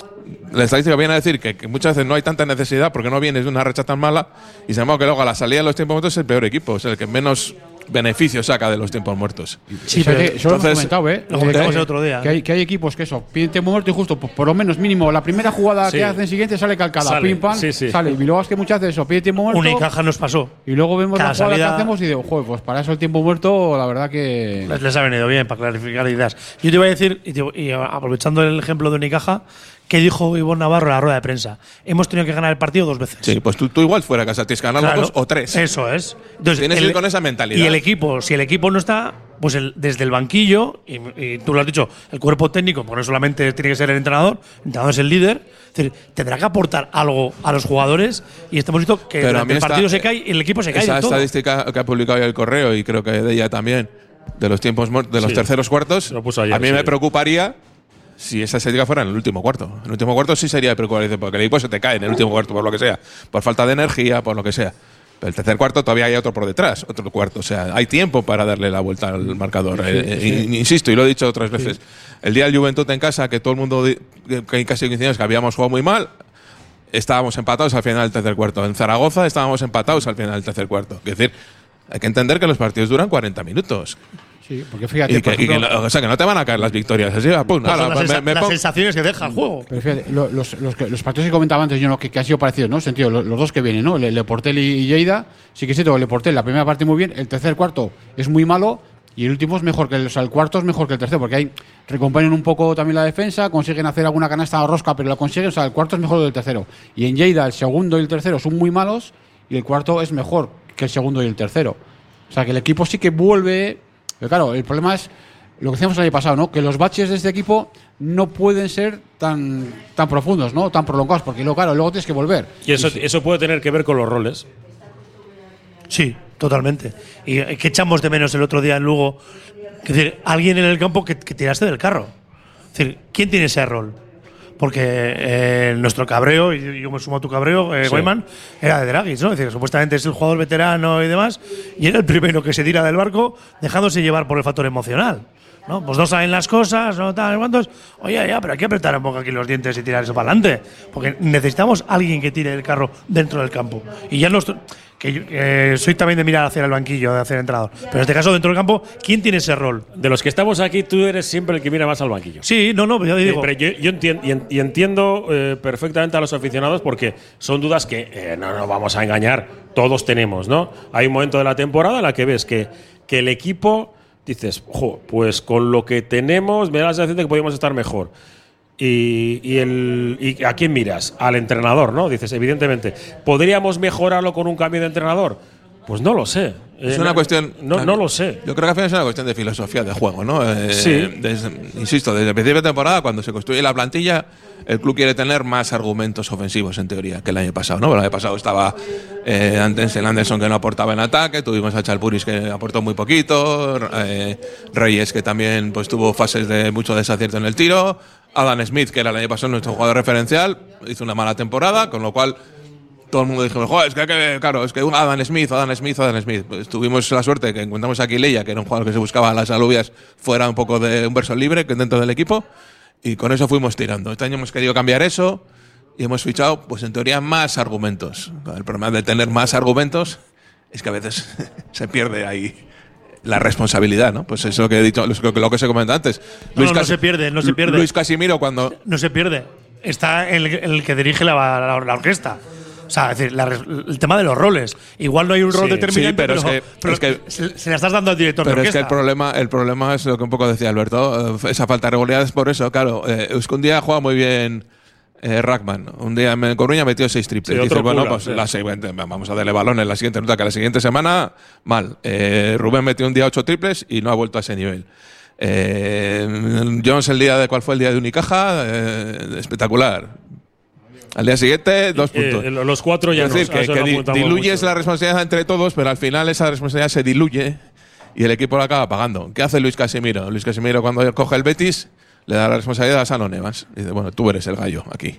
La estadística viene a decir que, que muchas veces no hay tanta necesidad porque no vienes de una racha tan mala y se llama que luego a la salida de los tiempos muertos es el peor equipo, es el que menos beneficio saca de los tiempos muertos. Sí, pero eso lo hemos comentado, ¿eh? Lo comentamos el otro día. Que hay, que hay equipos que eso, piden tiempo muerto y justo, por, por lo menos mínimo, la primera jugada sí. que hacen siguiente sale calcada, sale, pim pam, sí, sí. sale. Y luego es que muchas veces eso, pide tiempo muerto. Unicaja nos pasó. Y luego vemos Cada la jugada salida, que hacemos y digo, joder, pues para eso el tiempo muerto, la verdad que. Les, les ha venido bien para clarificar ideas. Yo te iba a decir, y, te, y aprovechando el ejemplo de Unicaja, que dijo Ivonne Navarro en la rueda de prensa. Hemos tenido que ganar el partido dos veces. Sí, pues tú, tú igual fuera a casa, tienes que ganar claro, dos o tres. Eso es. Entonces, tienes el, que ir con esa mentalidad. Y el equipo, si el equipo no está, pues el, desde el banquillo, y, y tú lo has dicho, el cuerpo técnico, pues no solamente tiene que ser el entrenador, el entrenador es el líder, es decir, tendrá que aportar algo a los jugadores y estamos visto que Pero el partido se cae y el equipo se cae. Esa de todo. estadística que ha publicado hoy el Correo y creo que de ella también, de los tiempos de los sí, terceros cuartos, ayer, a mí sí. me preocuparía si esa estadística fuera en el último cuarto. En el último cuarto sí sería preocupante, porque el equipo se te cae en el último cuarto, por lo que sea, por falta de energía, por lo que sea. Pero el tercer cuarto todavía hay otro por detrás, otro cuarto. O sea, hay tiempo para darle la vuelta al marcador. Sí, eh, sí. Eh, insisto, y lo he dicho otras veces. Sí. El día del Juventud en casa, que todo el mundo, que hay casi quince años, que habíamos jugado muy mal, estábamos empatados al final del tercer cuarto. En Zaragoza estábamos empatados al final del tercer cuarto. Es decir, hay que entender que los partidos duran cuarenta minutos. Sí, porque fíjate, y que, ejemplo, y que, o sea, que no te van a caer las victorias. Así, pum, pues ala, las, me, sensa me las pongo. sensaciones que deja el juego. Pero fíjate, los, los, los, los partidos que comentaba antes yo, ¿no? que, que han sido parecidos, ¿no? Sentido, los, los dos que vienen, ¿no? El Leportel y Lleida. Sí que sí, el Leportel, la primera parte muy bien, el tercer cuarto es muy malo y el último es mejor que el, o sea, el cuarto es mejor que el tercero, porque ahí recomponen un poco también la defensa, consiguen hacer alguna canasta rosca, pero la consiguen, o sea, el cuarto es mejor que el tercero. Y en Lleida el segundo y el tercero son muy malos y el cuarto es mejor que el segundo y el tercero. O sea, que el equipo sí que vuelve. Pero claro, el problema es lo que decíamos el año pasado, ¿no? Que los baches de este equipo no pueden ser tan, tan profundos, ¿no? Tan prolongados, porque luego, claro, luego tienes que volver. Y eso, y eso puede tener que ver con los roles. Sí, totalmente. ¿Y qué echamos de menos el otro día en Lugo? Es decir, alguien en el campo que, que tiraste del carro. Es decir, ¿quién tiene ese rol? Porque eh, nuestro cabreo, y yo me sumo a tu cabreo, eh, sí. Guayman, era de Dragis, ¿no? Es decir, supuestamente es el jugador veterano y demás, y era el primero que se tira del barco dejándose llevar por el factor emocional. ¿No? Pues no saben las cosas, no tal, cuántos. Oye, ya, pero hay que apretar un poco aquí los dientes y tirar eso para adelante. Porque necesitamos alguien que tire el carro dentro del campo. Y ya no que yo, eh, soy también de mirar hacia el banquillo, de hacer el entrenador. Pero en este caso, dentro del campo, ¿quién tiene ese rol? De los que estamos aquí, tú eres siempre el que mira más al banquillo. Sí, no, no, yo digo. Pero yo, yo entiendo, y entiendo eh, perfectamente a los aficionados porque son dudas que eh, no nos vamos a engañar, todos tenemos, ¿no? Hay un momento de la temporada en la que ves que, que el equipo. Dices, ojo, pues con lo que tenemos me da la sensación de que podríamos estar mejor. Y, y, el, ¿Y a quién miras? Al entrenador, ¿no? Dices, evidentemente, ¿podríamos mejorarlo con un cambio de entrenador? Pues no lo sé. Es Eh, una no, cuestión. No, no lo sé. Yo creo que al final es una cuestión de filosofía de juego, ¿no? Eh, Sí. desde- insisto, desde el principio de temporada, cuando se construye la plantilla, el club quiere tener más argumentos ofensivos, en teoría, que el año pasado, ¿no? El año pasado estaba eh, antes el Anderson, que no aportaba en ataque, tuvimos a Chalpuris, que aportó muy poquito, eh, Reyes, que también pues tuvo fases de mucho desacierto en el tiro, Adam Smith, que era el año pasado nuestro jugador referencial, hizo una mala temporada, con lo cual todo el mundo dijo, joder, es que, que claro, es que un Adam Smith, Adam Smith, Adam Smith. Pues tuvimos la suerte que encontramos aquí Leia, que era un jugador que se buscaba las alubias fuera un poco de un verso libre que dentro del equipo, y con eso fuimos tirando. Este año hemos querido cambiar eso y hemos fichado, pues en teoría, más argumentos. El problema de tener más argumentos es que a veces se pierde ahí la responsabilidad, ¿no? Pues eso que he dicho, lo que, lo que se comentó antes. No, no, no Casi- se pierde, no se pierde. Luis Casimiro cuando… No se pierde. Está el, el que dirige la, la- la orquesta. O sea, es decir, la res- el tema de los roles. Igual no hay un rol Sí, determinante, sí, pero es que- pero es que- se, se la estás dando al director Pero de es que orquesta. el problema, el problema es lo que un poco decía Alberto, eh, esa falta de regularidad es por eso, claro. Eh, es que un día juega muy bien eh, Rackman, un día en Coruña metió seis triples. Sí, Dices, otro bueno, cura, pues sí. la siguiente, vamos a darle balones la siguiente nota, que la siguiente semana, mal. Eh, Rubén metió un día ocho triples y no ha vuelto a ese nivel. Eh, Jones el día de, ¿cuál fue el día de Unicaja? Eh, espectacular. Al día siguiente, dos puntos. Eh, los cuatro ya Es decir, nos- a que, eso que no di- apuntamos diluyes mucho. la responsabilidad entre todos, pero al final esa responsabilidad se diluye y el equipo la acaba pagando. ¿Qué hace Luis Casimiro? Luis Casimiro, cuando coge el Betis, le da la responsabilidad a Shannon Evans. Dice, bueno, tú eres el gallo aquí.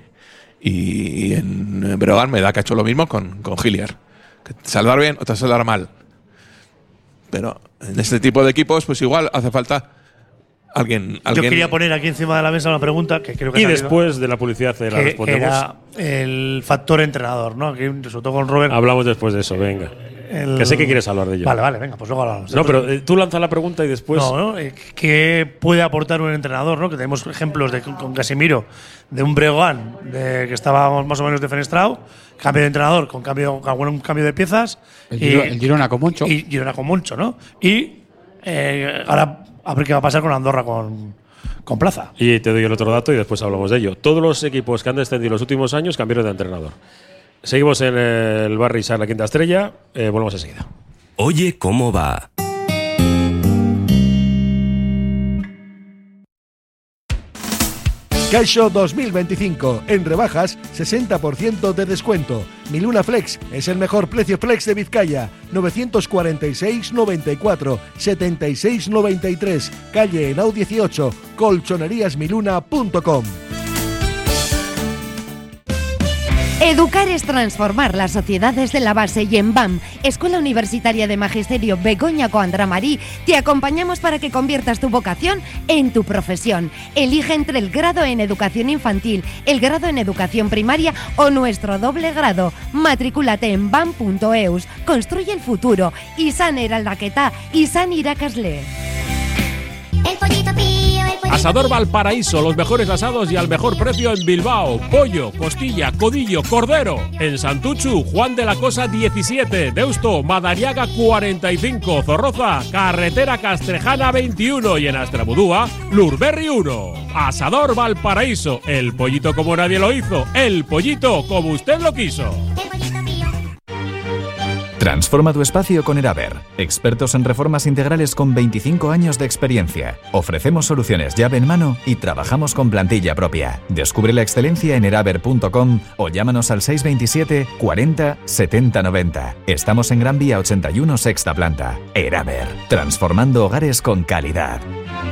Y en Breogán me da que ha hecho lo mismo con, con Hilliard. Que te saldrá bien o te saldrá mal. Pero en este tipo de equipos, pues igual hace falta alguien. Yo alguien quería poner aquí encima de la mesa una pregunta que creo que Y ha salido, después de la publicidad te la que, que respondemos. era el factor entrenador, ¿no? Aquí, sobre todo con Robert. Hablamos después de eso, venga. el- Que sé que quieres hablar de ello. Vale, vale, venga, pues luego hablamos. No, pero eh, tú lanzas la pregunta y después. No, ¿no? Eh, ¿Qué puede aportar un entrenador? ¿No? Que tenemos ejemplos de, con Casimiro, de un Breogán de, que estábamos más o menos defenestrado, cambio de entrenador con cambio, con algún cambio de piezas. El Giro- el Girona con Moncho. Y Girona con Moncho, ¿no? Y eh, ahora a ver qué va a pasar con Andorra con, con Plaza. Y te doy el otro dato y después hablamos de ello. Todos los equipos que han descendido los últimos años cambiaron de entrenador. Seguimos en el Barri Sar, la quinta estrella. Eh, volvemos enseguida. Oye, ¿cómo va? Caixo dos mil veinticinco. En rebajas, sesenta por ciento de descuento. Miluna Flex es el mejor precio flex de Vizcaya. novecientos cuarenta y seis noventa y cuatro setenta y seis noventa y tres. Calle Henao dieciocho. colchonerías miluna punto com. Educar es transformar las sociedades de la base y en B A M, Escuela Universitaria de Magisterio Begoña Coandramarí, te acompañamos para que conviertas tu vocación en tu profesión. Elige entre el grado en Educación Infantil, el grado en Educación Primaria o nuestro doble grado. Matricúlate en bam punto eus. Construye el futuro. Izan eraldaketa, izan irakasle. El pollito pío, el pollito Asador Valparaíso, los mejores asados y al mejor precio en Bilbao. Pollo, costilla, codillo, cordero. En Santuchu, Juan de la Cosa diecisiete. Deusto, Madariaga cuarenta y cinco. Zorroza, Carretera Castrejana veintiuno. Y en Astrabudúa, Lurberri uno. Asador Valparaíso, el pollito como nadie lo hizo. El pollito como usted lo quiso. Transforma tu espacio con Eraber, expertos en reformas integrales con veinticinco años de experiencia. Ofrecemos soluciones llave en mano y trabajamos con plantilla propia. Descubre la excelencia en eraber punto com o llámanos al seis veintisiete cuarenta setenta noventa. Estamos en Gran Vía ochenta y uno, sexta planta. Eraber, transformando hogares con calidad.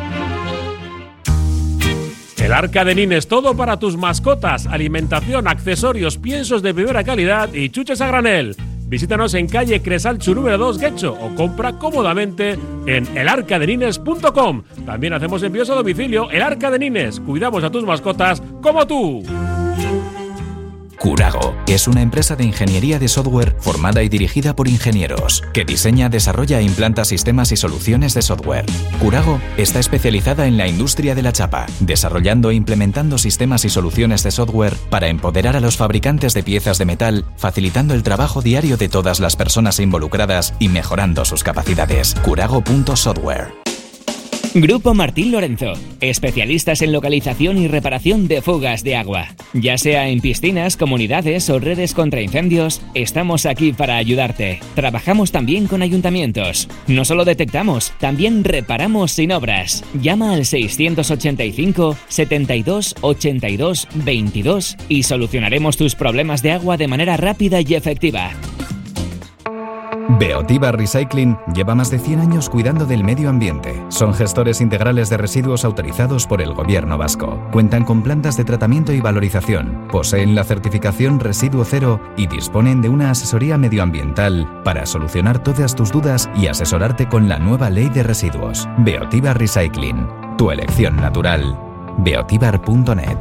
El Arca de Nines, todo para tus mascotas, alimentación, accesorios, piensos de primera calidad y chuches a granel. Visítanos en calle Cresalchu número dos, Guecho, o compra cómodamente en el arca de nines punto com. También hacemos envíos a domicilio. El Arca de Nines, cuidamos a tus mascotas como tú. Curago es una empresa de ingeniería de software formada y dirigida por ingenieros que diseña, desarrolla e implanta sistemas y soluciones de software. Curago está especializada en la industria de la chapa, desarrollando e implementando sistemas y soluciones de software para empoderar a los fabricantes de piezas de metal, facilitando el trabajo diario de todas las personas involucradas y mejorando sus capacidades. Curago punto software. Grupo Martín Lorenzo, especialistas en localización y reparación de fugas de agua. Ya sea en piscinas, comunidades o redes contra incendios, estamos aquí para ayudarte. Trabajamos también con ayuntamientos. No solo detectamos, también reparamos sin obras. Llama al seiscientos ochenta y cinco, setenta y dos, ochenta y dos, veintidós y solucionaremos tus problemas de agua de manera rápida y efectiva. Beotiba Recycling lleva más de cien años cuidando del medio ambiente. Son gestores integrales de residuos autorizados por el Gobierno vasco. Cuentan con plantas de tratamiento y valorización, poseen la certificación Residuo Cero y disponen de una asesoría medioambiental para solucionar todas tus dudas y asesorarte con la nueva ley de residuos. Beotiba Recycling, tu elección natural. beotibar punto net.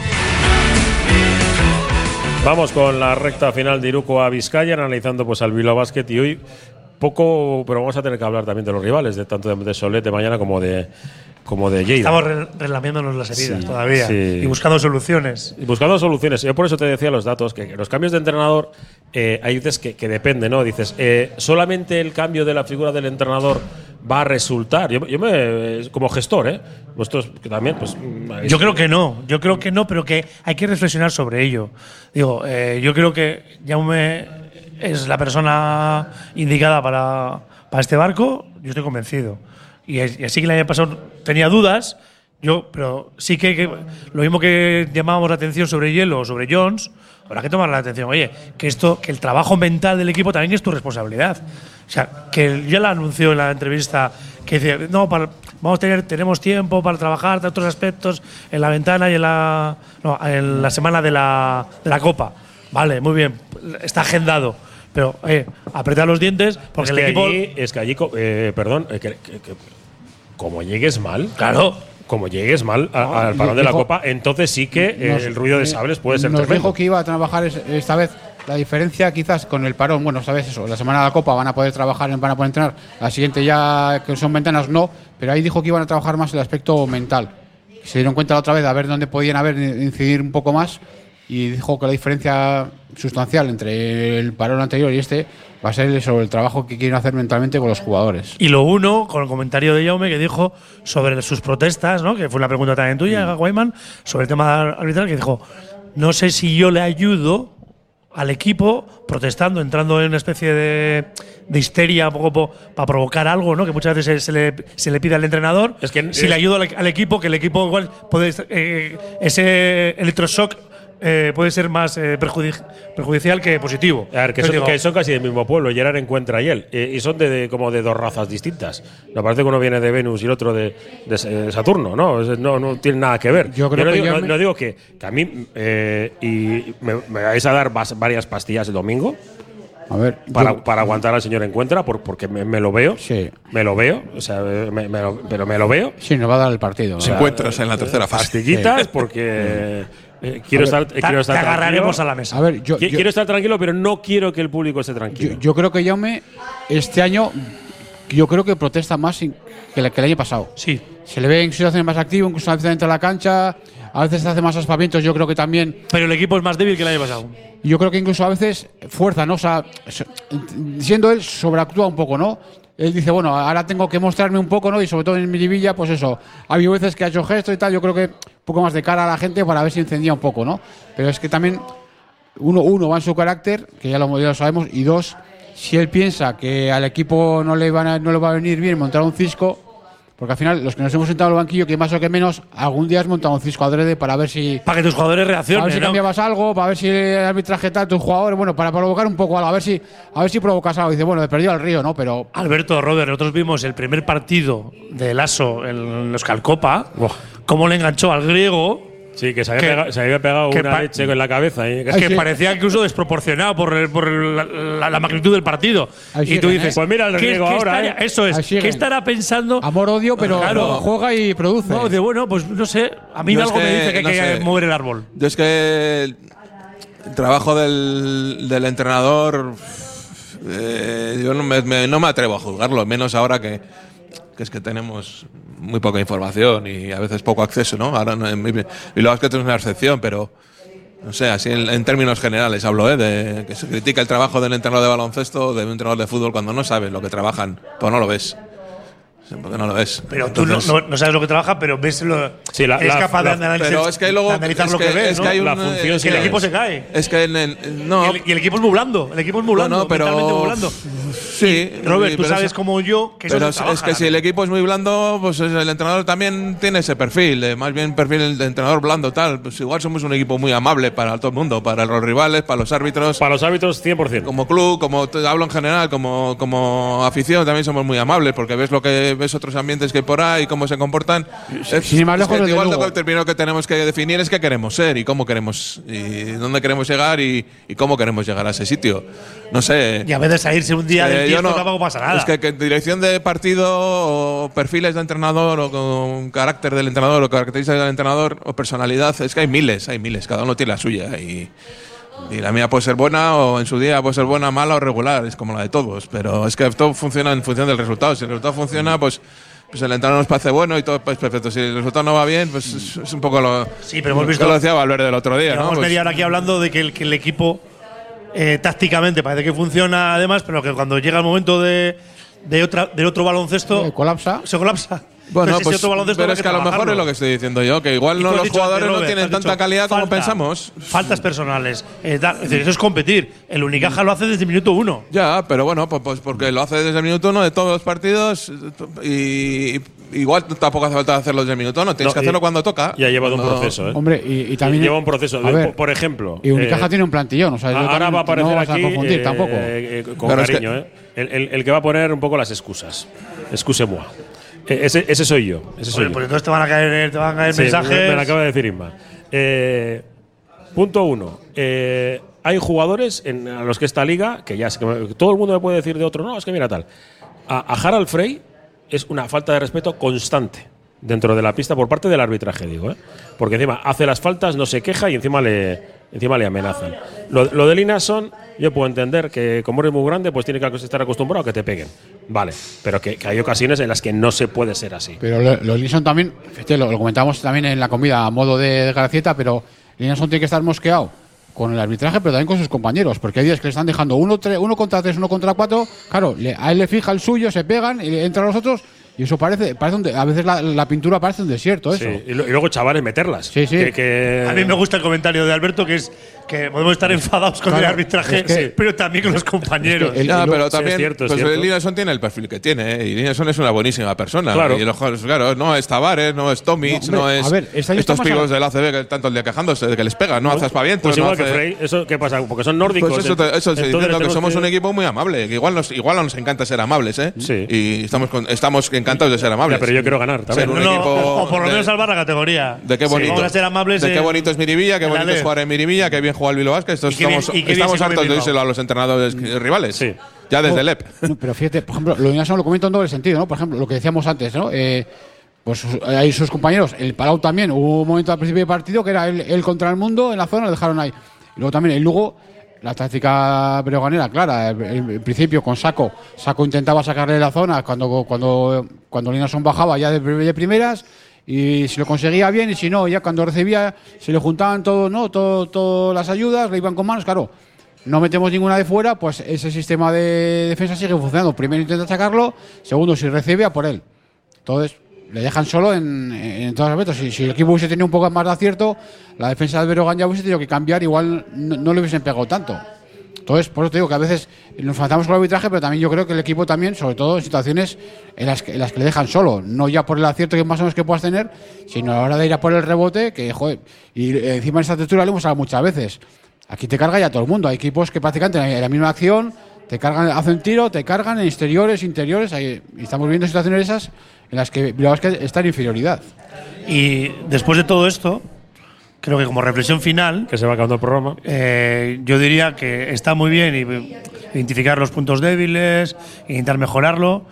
Vamos con la recta final de Iruko a Vizcaya, analizando pues al Bilbao Basket, y hoy poco, pero vamos a tener que hablar también de los rivales, de tanto de, de Solet de mañana como de como de Lleida. Estamos re relamiéndonos las heridas sí, todavía sí. y buscando soluciones. Y buscando soluciones. Yo por eso te decía los datos, que los cambios de entrenador, eh, hay veces que, que depende, ¿no? Dices, eh, solamente el cambio de la figura del entrenador va a resultar. Yo, yo me, como gestor, ¿eh? Vosotros que también, pues. Yo creo que no, yo creo que no, pero que hay que reflexionar sobre ello. Digo, eh, yo creo que Jaume es la persona indicada para, para este barco, yo estoy convencido. Y, y así que el año pasado tenía dudas, yo, pero sí que, que lo mismo que llamábamos la atención sobre Hielo o sobre Jones, habrá que tomar la atención. Oye, que esto, que el trabajo mental del equipo también es tu responsabilidad. O sea, que ya la anunció en la entrevista, que dice, no, para, vamos a tener, tenemos tiempo para trabajar de otros aspectos en la ventana y en la, no, en la semana de la, de la Copa. Vale, muy bien, está agendado. Pero, eh, apretar los dientes, porque es el equipo. Allí, es que allí, eh, perdón, eh, que, que, que, como llegues mal. Claro. Como llegues mal a, No, al parón de la dijo, Copa, entonces sí que eh, nos, el ruido de sables puede ser Nos tremendo. dijo que iba a trabajar es, esta vez. La diferencia quizás con el parón, bueno, sabes eso, la semana de la Copa van a poder trabajar, van a poder entrenar, la siguiente ya que son ventanas no, pero ahí dijo que iban a trabajar más el aspecto mental. Se dieron cuenta la otra vez a ver dónde podían haber incidir un poco más y dijo que la diferencia sustancial entre el parón anterior y este va a ser sobre el trabajo que quieren hacer mentalmente con los jugadores. Y lo uno, con el comentario de Jaume que dijo sobre sus protestas, ¿no? Que fue una pregunta también tuya, Guayman, sobre el tema arbitral, que dijo, no sé si yo le ayudo al equipo protestando, entrando en una especie de, de histeria un poco para provocar algo, ¿no? Que muchas veces se le, se le pide al entrenador. Es que si es, le ayudo al, al equipo, que el equipo igual puede eh, ese electroshock eh, puede ser más eh, perjudic perjudicial que positivo. A ver, que son, digo, que son casi del mismo pueblo, Gerard encuentra y él, eh, y son de, de como de dos razas distintas. Me parece que uno viene de Venus y el otro de, de Saturno, ¿no? No, no tiene nada que ver. Yo creo yo no, que digo, yo no, no digo que, que a mí eh, y me, me vais a dar varias pastillas el domingo. A ver, para, yo, para aguantar al señor Encuentra, por, porque me, me lo veo. Sí. Me lo veo, o sea, me, me lo, pero me lo veo. Sí, nos va a dar el partido. O sea, encuentras en la tercera fase. Pastillitas, porque eh, quiero, ver, estar, eh, quiero estar. Te agarraremos tranquilo. a la mesa. A ver, yo, Qu yo, quiero estar tranquilo, pero no quiero que el público esté tranquilo. Yo, yo creo que Jaume este año, yo creo que protesta más que el, que el año pasado. Sí. Se le ve en situaciones más activo, incluso a veces dentro de la cancha. A veces hace más aspavientos, yo creo que también. Pero el equipo es más débil que el año pasado. Yo creo que incluso a veces fuerza, ¿no? O sea, siendo él, sobreactúa un poco, ¿no? Él dice, bueno, ahora tengo que mostrarme un poco, ¿no? Y sobre todo en Miribilla, pues eso. Ha habido veces que ha hecho gestos y tal, yo creo que un poco más de cara a la gente para ver si encendía un poco, ¿no? Pero es que también, uno, uno va en su carácter, que ya lo, ya lo sabemos, y dos, si él piensa que al equipo no le, van a, no le va a venir bien montar un cisco. Porque al final, los que nos hemos sentado en el banquillo, que más o que menos, algún día has montado un cisco adrede para ver si. Para que tus jugadores reaccionen. A ver si ¿no? cambiabas algo, para ver si el arbitraje tal, tus jugadores, bueno, para provocar un poco algo, a ver si, a ver si provocas algo. Dice, bueno, he perdido al Río, ¿no? Pero. Alberto, Robert, nosotros vimos el primer partido de Lasso en los Calcopa, wow. Cómo le enganchó al griego. Sí, que se había, que, pegado, se había pegado una leche en la cabeza. ¿eh? Es que sí. Parecía incluso desproporcionado por, el, por la, la, la magnitud del partido. Ahí y tú dices, pues mira el griego ¿qué, ahora. ¿qué ¿eh? Eso es. ¿Qué estará pensando? Amor-odio, pero claro. juega y produce. No, de bueno, pues no sé. A mí algo que, me dice que no hay que sé. mover el árbol. Yo es que el, el trabajo del, del entrenador, eh, yo no me, me, no me atrevo a juzgarlo, menos ahora que. que es que tenemos muy poca información y a veces poco acceso, ¿no? Ahora no, en, y lo que es una excepción, pero no sé, así en, en términos generales hablo, ¿eh? De que se critica el trabajo del entrenador de baloncesto o de un entrenador de fútbol cuando no sabes lo que trabajan, pues no lo ves. Porque no lo es. Pero tú Entonces, no, no, no sabes lo que trabaja, pero ves lo, Sí, la- eres la- capaz la- de analizar, pero es que luego- de analizar es lo que, que- ves, es ¿no? que hay un- La función que sí el la equipo es. se cae. Es que en, en- no, Y el, y el equipo es muy blando. El equipo es muy blando. No, no, pero- mentalmente muy blando. sí. Robert, tú pero sabes eso- como yo que eso Pero se es, trabaja es que si el equipo es muy blando, pues es- el entrenador también tiene ese perfil, eh, más bien perfil de entrenador blando tal. Pues igual somos un equipo muy amable para todo el mundo, para los rivales, para los árbitros. Para los árbitros, cien por ciento. Como club, como te hablo en general, como, como afición también somos muy amables, porque ves lo que ves otros ambientes que hay por ahí, cómo se comportan. Es, sin ir más es lejos, que desde igual luego. lo primero que tenemos que definir es qué queremos ser y cómo queremos, y dónde queremos llegar y, y cómo queremos llegar a ese sitio. No sé. Y a veces salirse un día Eh, del yo tiesto no- tampoco pasa nada. Es que, que dirección de partido o perfiles de entrenador o con carácter del entrenador o características del entrenador o personalidad, es que hay miles, hay miles, cada uno tiene la suya y, y la mía puede ser buena o en su día puede ser buena, mala o regular, es como la de todos, pero es que todo funciona en función del resultado. Si el resultado funciona, pues pues el entrenador nos parece bueno y todo pues perfecto. Si el resultado no va bien, pues es, es un poco lo, Sí, pero hemos visto- que lo decía Valverde el otro día, ¿no? Llevamos Pues- media hora aquí hablando de que el, que el equipo eh, tácticamente parece que funciona además, pero que cuando llega el momento de, de otra, del otro baloncesto Eh, colapsa. se colapsa. Bueno, Entonces, ese pues, otro baloncesto pero habrá es que a lo mejor trabajarlo. es lo que estoy diciendo yo, que igual Y no tú has los dicho jugadores antes, no Robert, tienen has tanta dicho, calidad como falta, pensamos. Faltas personales. Eh, da- es decir, eso es competir. El Unicaja lo hace desde el minuto uno. Ya, pero bueno, pues, pues porque lo hace desde el minuto uno de todos los partidos y igual tampoco hace falta hacerlo desde el minuto uno, tienes No, que y- hacerlo cuando toca. Y ha llevado un Cuando- proceso, ¿eh? Hombre, y, y también. Lleva un proceso. A De- ver, por, por ejemplo. y Unicaja eh, tiene un plantillón, o sea, yo ahora también va a aparecer no vamos aquí. a confundir eh, tampoco. eh, con Pero es cariño, que- ¿eh? El, el- el que va a poner un poco las excusas. Excuse-moi. Eh, ese, ese soy yo. Ese soy Oye, yo. pues entonces te van a caer, te van a caer Sí, mensajes. me, me lo acaba de decir Inma. Eh, punto uno. Eh, hay jugadores en a los que esta liga, que ya es que me- todo el mundo me puede decir de otro, no, es que mira tal. A, a Harald Frey es una falta de respeto constante dentro de la pista por parte del arbitraje, digo, ¿eh? Porque encima hace las faltas, no se queja y encima le, encima le amenazan. Lo, lo de Linason, yo puedo entender que como eres muy grande, pues tiene que estar acostumbrado a que te peguen. Vale, pero que, que hay ocasiones en las que no se puede ser así. Pero lo- los Linson también, fíjate, lo, lo comentamos también en la comida a modo de, de gracieta, pero Linson tiene que estar mosqueado con el arbitraje, pero también con sus compañeros, porque hay días que le están dejando uno, tre- uno contra tres, uno contra cuatro, claro, le- a él le fija el suyo, se pegan, y entra a los otros, y eso parece, parece un de- a veces la, la pintura parece un desierto, eso. Sí, y, lo- y luego chavales meterlas. Sí, sí. Que, que- A mí me gusta el comentario de Alberto, que es que podemos estar enfadados con Claro, el arbitraje, es que- pero también con los compañeros. Es que el- Ya, lo- pero sí, también es cierto, es pues cierto. Linason tiene el perfil que tiene, ¿eh? Y Linason es una buenísima persona. Claro. Y los jugadores, claro, no es Tavares, no es Tomic, No, no, hombre, es a ver, este año está estos más pibos a- del A C B que tanto el día quejándose de que les pega, no hace aspavientos. Pues no igual que hace- Frey, ¿eso qué pasa? Porque son nórdicos. Pues eso, te- eso estoy entonces diciendo que tenemos somos un equipo muy amable. Que igual nos, igual nos encanta ser amables, ¿eh? Sí. Y estamos, con- estamos encantados de ser amables. Ya, pero yo quiero ganar también. Ser un No, equipo o, o por lo de- menos salvar la categoría. De qué Si bonito. vamos a ser amables. de qué en- bonito es Miribilla, qué en la bonito es L E F. jugar en Miribilla, qué bien juega el Bilbao Basket. Estos Y qué bien- estamos y qué bien estamos se come hartos de Bilbao. dírselo a los entrenadores rivales. Sí. Ya desde el E P. No, pero fíjate, por ejemplo, lo de Linson lo comento en doble sentido, ¿no? Por ejemplo, lo que decíamos antes, ¿no? Eh, pues sus- ahí sus compañeros, el Palau también, hubo un momento al principio del partido que era él, él contra el mundo en la zona, lo dejaron ahí. Y luego también el Lugo, la táctica breoganera, clara, el, el- el principio con Saco, Saco intentaba sacarle la zona cuando cuando cuando Linson bajaba ya de, de primeras y si lo conseguía bien y si no, ya cuando recibía se le juntaban todo, ¿no? Todo, todas las ayudas, le iban con manos, claro. No metemos ninguna de fuera, pues ese sistema de defensa sigue funcionando. Primero intenta sacarlo, segundo, si recibe, a por él. Entonces, le dejan solo en, en todos los aspectos. Si, si el equipo hubiese tenido un poco más de acierto, la defensa del Breogán ya hubiese tenido que cambiar, igual no, no le hubiesen pegado tanto. Entonces, por eso te digo que a veces nos enfrentamos con el arbitraje, pero también yo creo que el equipo también, sobre todo en situaciones en las que, en las que le dejan solo, no ya por el acierto que más o menos que puedas tener, sino a la hora de ir a por el rebote, que, joder, y eh, encima en esta textura lo hemos hablado muchas veces. Aquí te carga ya todo el mundo. Hay equipos que prácticamente en la misma acción te cargan, hacen tiro, te cargan en exteriores, interiores. Hay- y estamos viendo situaciones esas en las que Bilbao Basket está en inferioridad. Y después de todo esto, creo que como reflexión final, Que se va acabando el programa. eh, yo diría que está muy bien y- identificar los puntos débiles, intentar mejorarlo.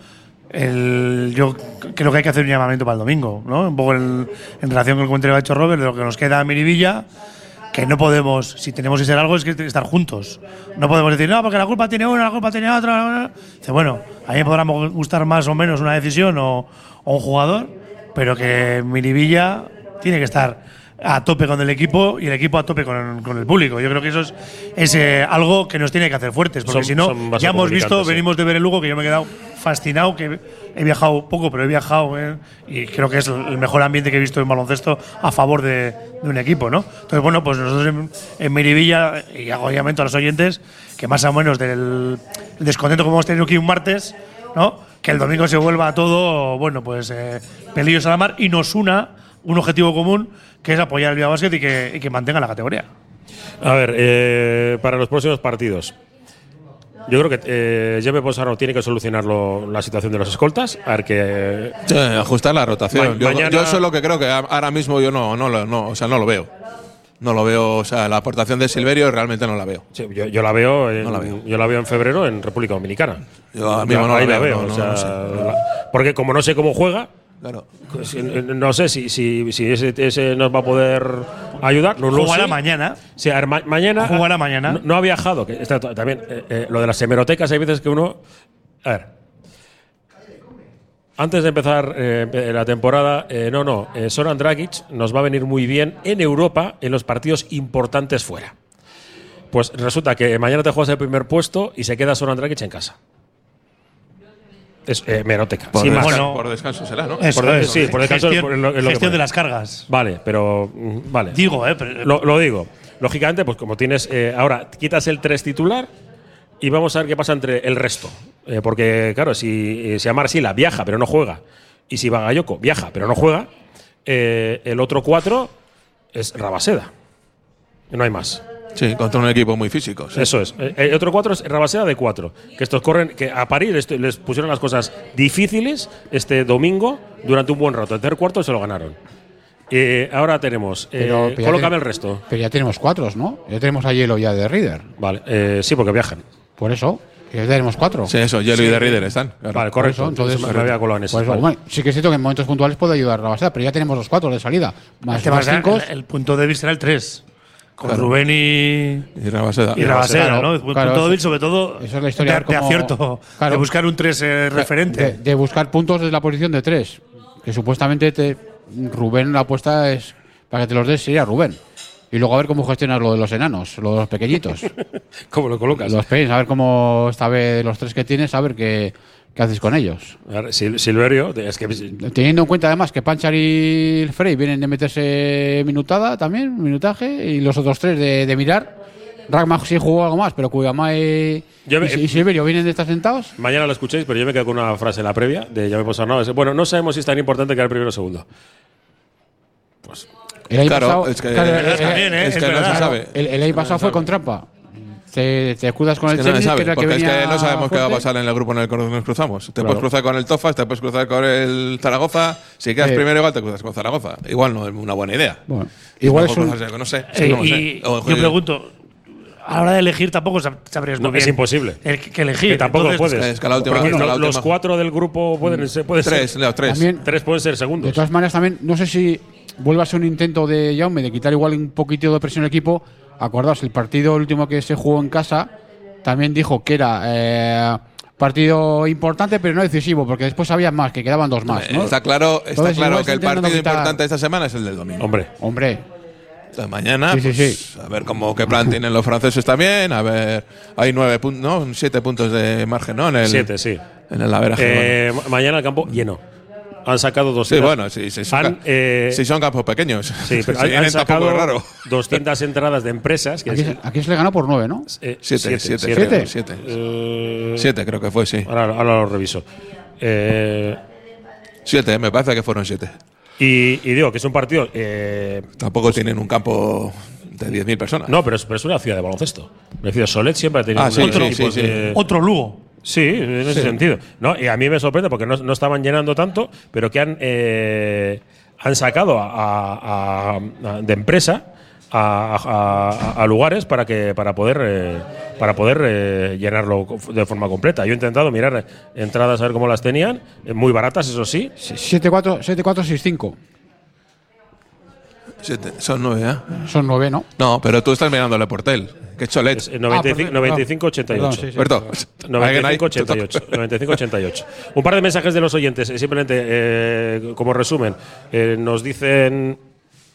El- yo creo que hay que hacer un llamamiento para el domingo, ¿no? Un poco en, en relación con el comentario que ha hecho Robert, de lo que nos queda a Miribilla, que no podemos, si tenemos que ser algo, es que estar juntos. No podemos decir, no, porque la culpa tiene una, la culpa tiene otra. Dice, bueno, a mí me podrá gustar más o menos una decisión o, o un jugador, pero que Miribilla tiene que estar a tope con el equipo y el equipo a tope con, con el público. Yo creo que eso es, es eh, algo que nos tiene que hacer fuertes, porque Son- si no, son ya hemos visto, sí. venimos de ver el Lugo, que yo me he quedado fascinado, que he viajado poco, pero he viajado eh, y creo que es el mejor ambiente que he visto en baloncesto a favor de, de un equipo, ¿no? Entonces, bueno, pues nosotros en, en Miribilla, y hago llamamiento a los oyentes, que más o menos del el descontento que hemos tenido aquí un martes, ¿no? Que el domingo se vuelva todo, bueno, pues eh, pelillos a la mar y nos una un objetivo común, que es apoyar el Bilbao Basket y que, y que mantenga la categoría. A ver, eh, para los próximos partidos. Yo creo que eh, Jeppe Posarro tiene que solucionarlo la situación de los escoltas. A ver que. Sí, ajustar la rotación. Ma- yo, mañana- yo eso es lo que creo que a- ahora mismo yo no, no, lo- no, o sea, no lo veo. No lo veo, o sea, la aportación de Silverio realmente no la veo. Sí, yo, yo la veo, en, No la veo. yo la veo en febrero en República Dominicana. Yo ahora mismo no Ahí la la veo, veo. no, o sea, no sé. la- porque como no sé cómo juega, Claro. pues, eh, no sé si, si, si ese, ese nos va a poder ayudar. No lo Jugará sé. mañana. Sí, a ver, ma- mañana. Jugará mañana. No, no ha viajado. Que está t- también eh, eh, lo de las hemerotecas, hay veces que uno. A ver. Antes de empezar eh, la temporada, eh, no, no, eh, Zoran Dragic nos va a venir muy bien en Europa en los partidos importantes fuera. Pues resulta que mañana te juegas el primer puesto y se queda Zoran Dragic en casa. Es eh, hemeroteca. Por, sin más. descanso, Bueno, por descanso será, ¿no? Eso Por- es. sí, por descanso, Gestión, por lo- lo que gestión pone. de las cargas. Vale, pero. mm, Vale. Digo, ¿eh? Pero- Lo, lo digo. Lógicamente, pues como tienes. eh, ahora, quitas el tres titular y vamos a ver qué pasa entre el resto. Eh, porque, claro, si, eh, si Amarsila viaja pero no juega y si Bagayoko viaja pero no juega, eh, el otro cuatro es Rabaseda. No hay más. Sí, contra un equipo muy físico. Sí. Eso es. Eh, El otro cuatro es Rabaseda de cuatro. Que estos corren, que a París les, les pusieron las cosas difíciles este domingo durante un buen rato. El tercer cuarto se lo ganaron. Eh, ahora tenemos. Eh, Pero- pero ya colócame ten- el resto. Pero ya tenemos cuatro, ¿no? Ya tenemos a Hielo ya de Reader. Vale, eh, sí, porque viajan. Por eso, ya tenemos cuatro. Sí, eso, Yellow y de Reader están. claro. Vale, Por correcto. eso, entonces, me había colado en eso. por eso, Vale. bueno, sí que es cierto que en momentos puntuales puede ayudar a Rabaseda, pero ya tenemos los cuatro de salida. Más, Este más va a ser cinco. el, el punto débil será el tres. Con Claro. Rubén y, Y Rabaseda. y Rabaseda, Claro, ¿no? El claro, punto eso- débil, sobre todo, eso es la historia de, de como- acierto. claro. De buscar un tres eh, referente. De, de buscar puntos desde la posición de tres. Que supuestamente te, Rubén, la apuesta es para que te los des, sería Rubén. Y luego a ver cómo gestionas lo de los enanos, lo de los pequeñitos. ¿Cómo lo colocas? Los pequeños, a ver cómo esta vez los tres que tienes, a ver qué, qué haces con ellos. A ver, Sil- Silverio, es que. Teniendo en cuenta además que Panchar y el Frey vienen de meterse minutada también, minutaje, y los otros tres de, de mirar. Ragma sí jugó algo más, pero Cuyamá y, Yo me- y, y Silverio vienen de estar sentados. Mañana lo escuchéis, pero yo me quedo con una frase en la previa de ya me pasa nada. Bueno, no sabemos si es tan importante quedar primero o segundo. El año Claro, pasado, es que- claro, es el- también, ¿eh? es Es que no verdad. se sabe. el, el año pasado fue con trampa. Te, te escudas con Es el que no se Chelsea, sabe, que era el que porque es venía que no sabemos qué va a fuerte. pasar en el grupo en el que nos cruzamos. Te Claro. puedes cruzar con el Tofas, te puedes cruzar con el Zaragoza. Si quedas Eh. primero, igual te cruzas con Zaragoza. Igual no es una buena idea. Bueno, igual es mejor un, cruzarse con- no sé. Eh, no lo y sé. O- yo pregunto, a la hora de elegir tampoco sab- sabrías No, muy es bien imposible. el que que elegir. Que tampoco Entonces, puedes. es que la última- Porque la lo- última- los cuatro del grupo pueden ser. Pueden Tres, ser Leo, tres. también, tres pueden ser de segundos. todas maneras, también, no sé si vuelva a ser un intento de Jaume de quitar igual un poquito de presión al equipo. Acordaos, el partido último que se jugó en casa también dijo que era eh, partido importante, pero no decisivo, porque después había más, que quedaban dos más. ¿no? Está claro, está Entonces, claro igual que el está intentando partido quitar- importante esta semana es el del domingo. Hombre, Hombre, Entonces, mañana, Sí, sí, pues, sí. a ver cómo qué plan tienen los franceses también. A ver, hay nueve puntos, no, siete puntos de margen, ¿no? En el, siete, sí. En el averaje. Eh, ma- mañana el campo lleno. Han sacado Sí, doscientas. bueno, sí, sí, son, han, ca- eh, sí, son campos pequeños. sí, pero Si han, vienen han tampoco sacado es raro. doscientas entradas de empresas. Que aquí, es- aquí se le ganó por nueve, ¿no? eh, Siete, siete, siete. siete, siete. Eh, Siete, creo que fue, sí. Ahora, ahora lo reviso. Eh, Siete, me parece que fueron siete. y, y digo que es un partido. eh, Tampoco tienen un campo de diez mil personas. no, pero es, pero es una ciudad de baloncesto. Me refiero, Solet siempre ha tenido Ah, sí, muchos sí, equipos sí, sí. de- Otro Lugo. Sí, en ese sentido. No, y a mí me sorprende porque no, no estaban llenando tanto, pero que han, eh, han sacado a, a- a- de empresa a, a- a lugares para que para poder eh, para poder eh, llenarlo de forma completa. Yo he intentado mirar entradas a ver cómo las tenían, eh, muy baratas, eso sí. siete cuatro seis cinco. Siete, son nueve, ¿eh? Son nueve, ¿no? No, pero tú estás mirando el Portel. Que cholet. Es, eh, noventa y cinco, perdón, noventa y cinco ochenta y ocho. perdón, sí, sí. Berto, noventa y alguien ahí, cinco ochenta y ocho. noventa y cinco ochenta y ocho. Un par de mensajes de los oyentes, eh, simplemente eh, como resumen. Eh, nos dicen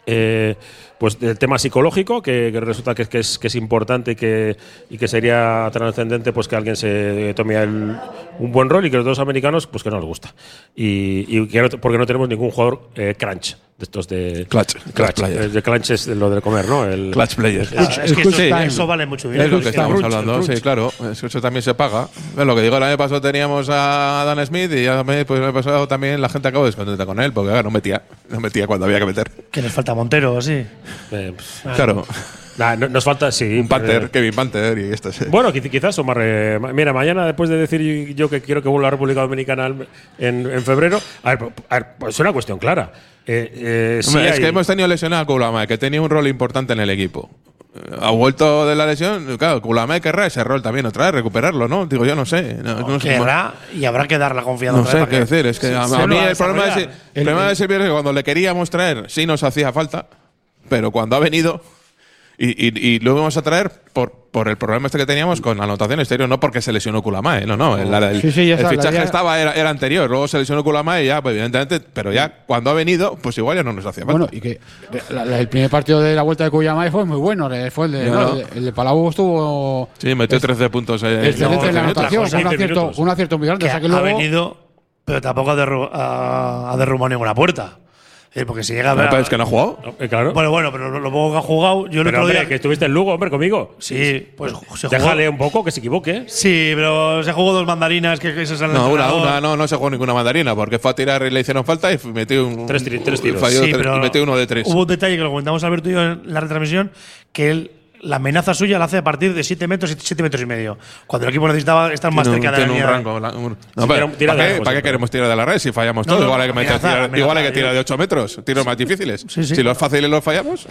Eh, pues el tema psicológico, que, que resulta que, que, es, que es importante y que, y que sería trascendente pues que alguien se tome el, un buen rol, y que los dos americanos pues que no les gusta. Y, y que no, porque no tenemos ningún jugador eh, crunch, de estos de… Clutch. Clutch, Clutch el de clutch es lo de comer, ¿no? El clutch player. Es, es, es que eso, sí, eso vale mucho dinero. Es lo que estamos hablando, sí, claro. Eso, eso también se paga. Es lo que digo, el año pasado teníamos a Dan Smith y ya me, pues, el año pasado también la gente acabó descontenta con él, porque no metía, no metía cuando había que meter. Que les falta Montero, sí. Eh, claro. Nah, no, nos falta, sí. Un Panther, eh, Kevin Panther y esto. Sí. Bueno, quizás Omar. Eh, mira, mañana, después de decir yo que quiero que vuelva a la República Dominicana en, en febrero, a ver, a ver, pues es una cuestión clara. Eh, eh, sí Hombre, es hay… que hemos tenido lesionado a Koulamé, que tenía un rol importante en el equipo. Ha vuelto de la lesión, claro, Koulamé querrá ese rol también otra vez, recuperarlo, ¿no? Digo, yo no sé. No, no, no querrá y habrá que dar la confianza. No sé qué decir, es que sí, a, a mí el problema, es, el, el problema de Silvio es que cuando le queríamos traer sí nos hacía falta, pero cuando ha venido… Y, y, y lo íbamos a traer por, por el problema este que teníamos con la anotación exterior, no porque se lesionó Koulamé, no, no. El, el, sí, sí, el esa, fichaje ya… estaba era, era anterior, luego se lesionó Koulamé y ya, pues evidentemente, pero ya cuando ha venido, pues igual ya no nos hacía falta. Bueno, y que la, la, el primer partido de la vuelta de Koulamé fue muy bueno, fue el de, no, no, el, el de Palau estuvo… Sí, metió trece puntos. Eh, excelente en la anotación, un acierto, un acierto muy grande. Que o sea que ha luego, venido, pero tampoco ha, derru ha, ha derrumbado ninguna puerta. Eh, porque si llega a ver. ¿Es que no ha jugado? No, eh, claro. Bueno, bueno, pero lo, lo poco que ha jugado. Yo el pero otro hombre, día. que estuviste en Lugo, hombre, conmigo. Sí, pues se jugó. Déjale un poco que se equivoque. Sí, pero se jugó dos mandarinas que, que se salen. No, una, una, no, no se jugó ninguna mandarina, porque fue a tirar y le hicieron falta y metió un. Tres, tres tiros. Falló sí, tres, pero y metió uno de tres. Hubo un detalle que lo comentamos Alberto y yo en la retransmisión, que él. La amenaza suya la hace a partir de siete metros, siete metros y medio. Cuando el equipo necesitaba estar más cerca de la línea. Un rango, la, un, no, pero, ¿para, qué, ¿Para qué queremos tirar de la red si fallamos no, todo? No, igual hay que, meter, amenazar, tirar, amenazar, igual hay que tirar de ocho metros, tiros más difíciles. Sí, sí. Si los fáciles los fallamos,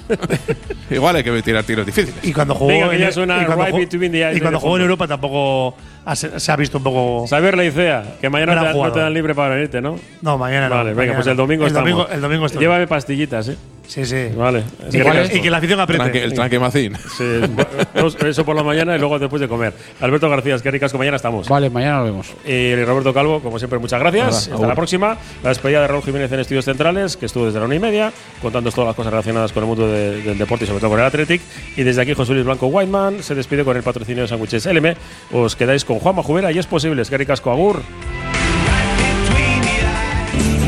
igual hay que tirar tiros difíciles. Y cuando jugó, Venga, en, y cuando, right jugó, y cuando jugó en Europa tampoco se, se ha visto un poco. Saber la Icea, que mañana te, no te dan libre para venirte, ¿no? No, mañana no. Vale, venga, mañana pues el domingo el estamos. Domingo, el domingo estoy. Llévame pastillitas, ¿eh? Sí, sí. Vale. Y, que, y que la afición apriete. Tranqui, el tranquimacín. Sí, eso por la mañana y luego después de comer. Alberto García, es que ricasco, mañana estamos. Vale, mañana nos vemos. Y Roberto Calvo, como siempre, muchas gracias. Hola, Hasta la próxima. La despedida de Raúl Jiménez en Estudios Centrales, que estuvo desde la una y media, contando todas las cosas relacionadas con el mundo de, del deporte y sobre todo con el Athletic. Y desde aquí, José Luis Blanco Whiteman se despide con el patrocinio de Sándwiches L M. Os quedáis con Juanma Jubera y es posible, es que ricasco, agur.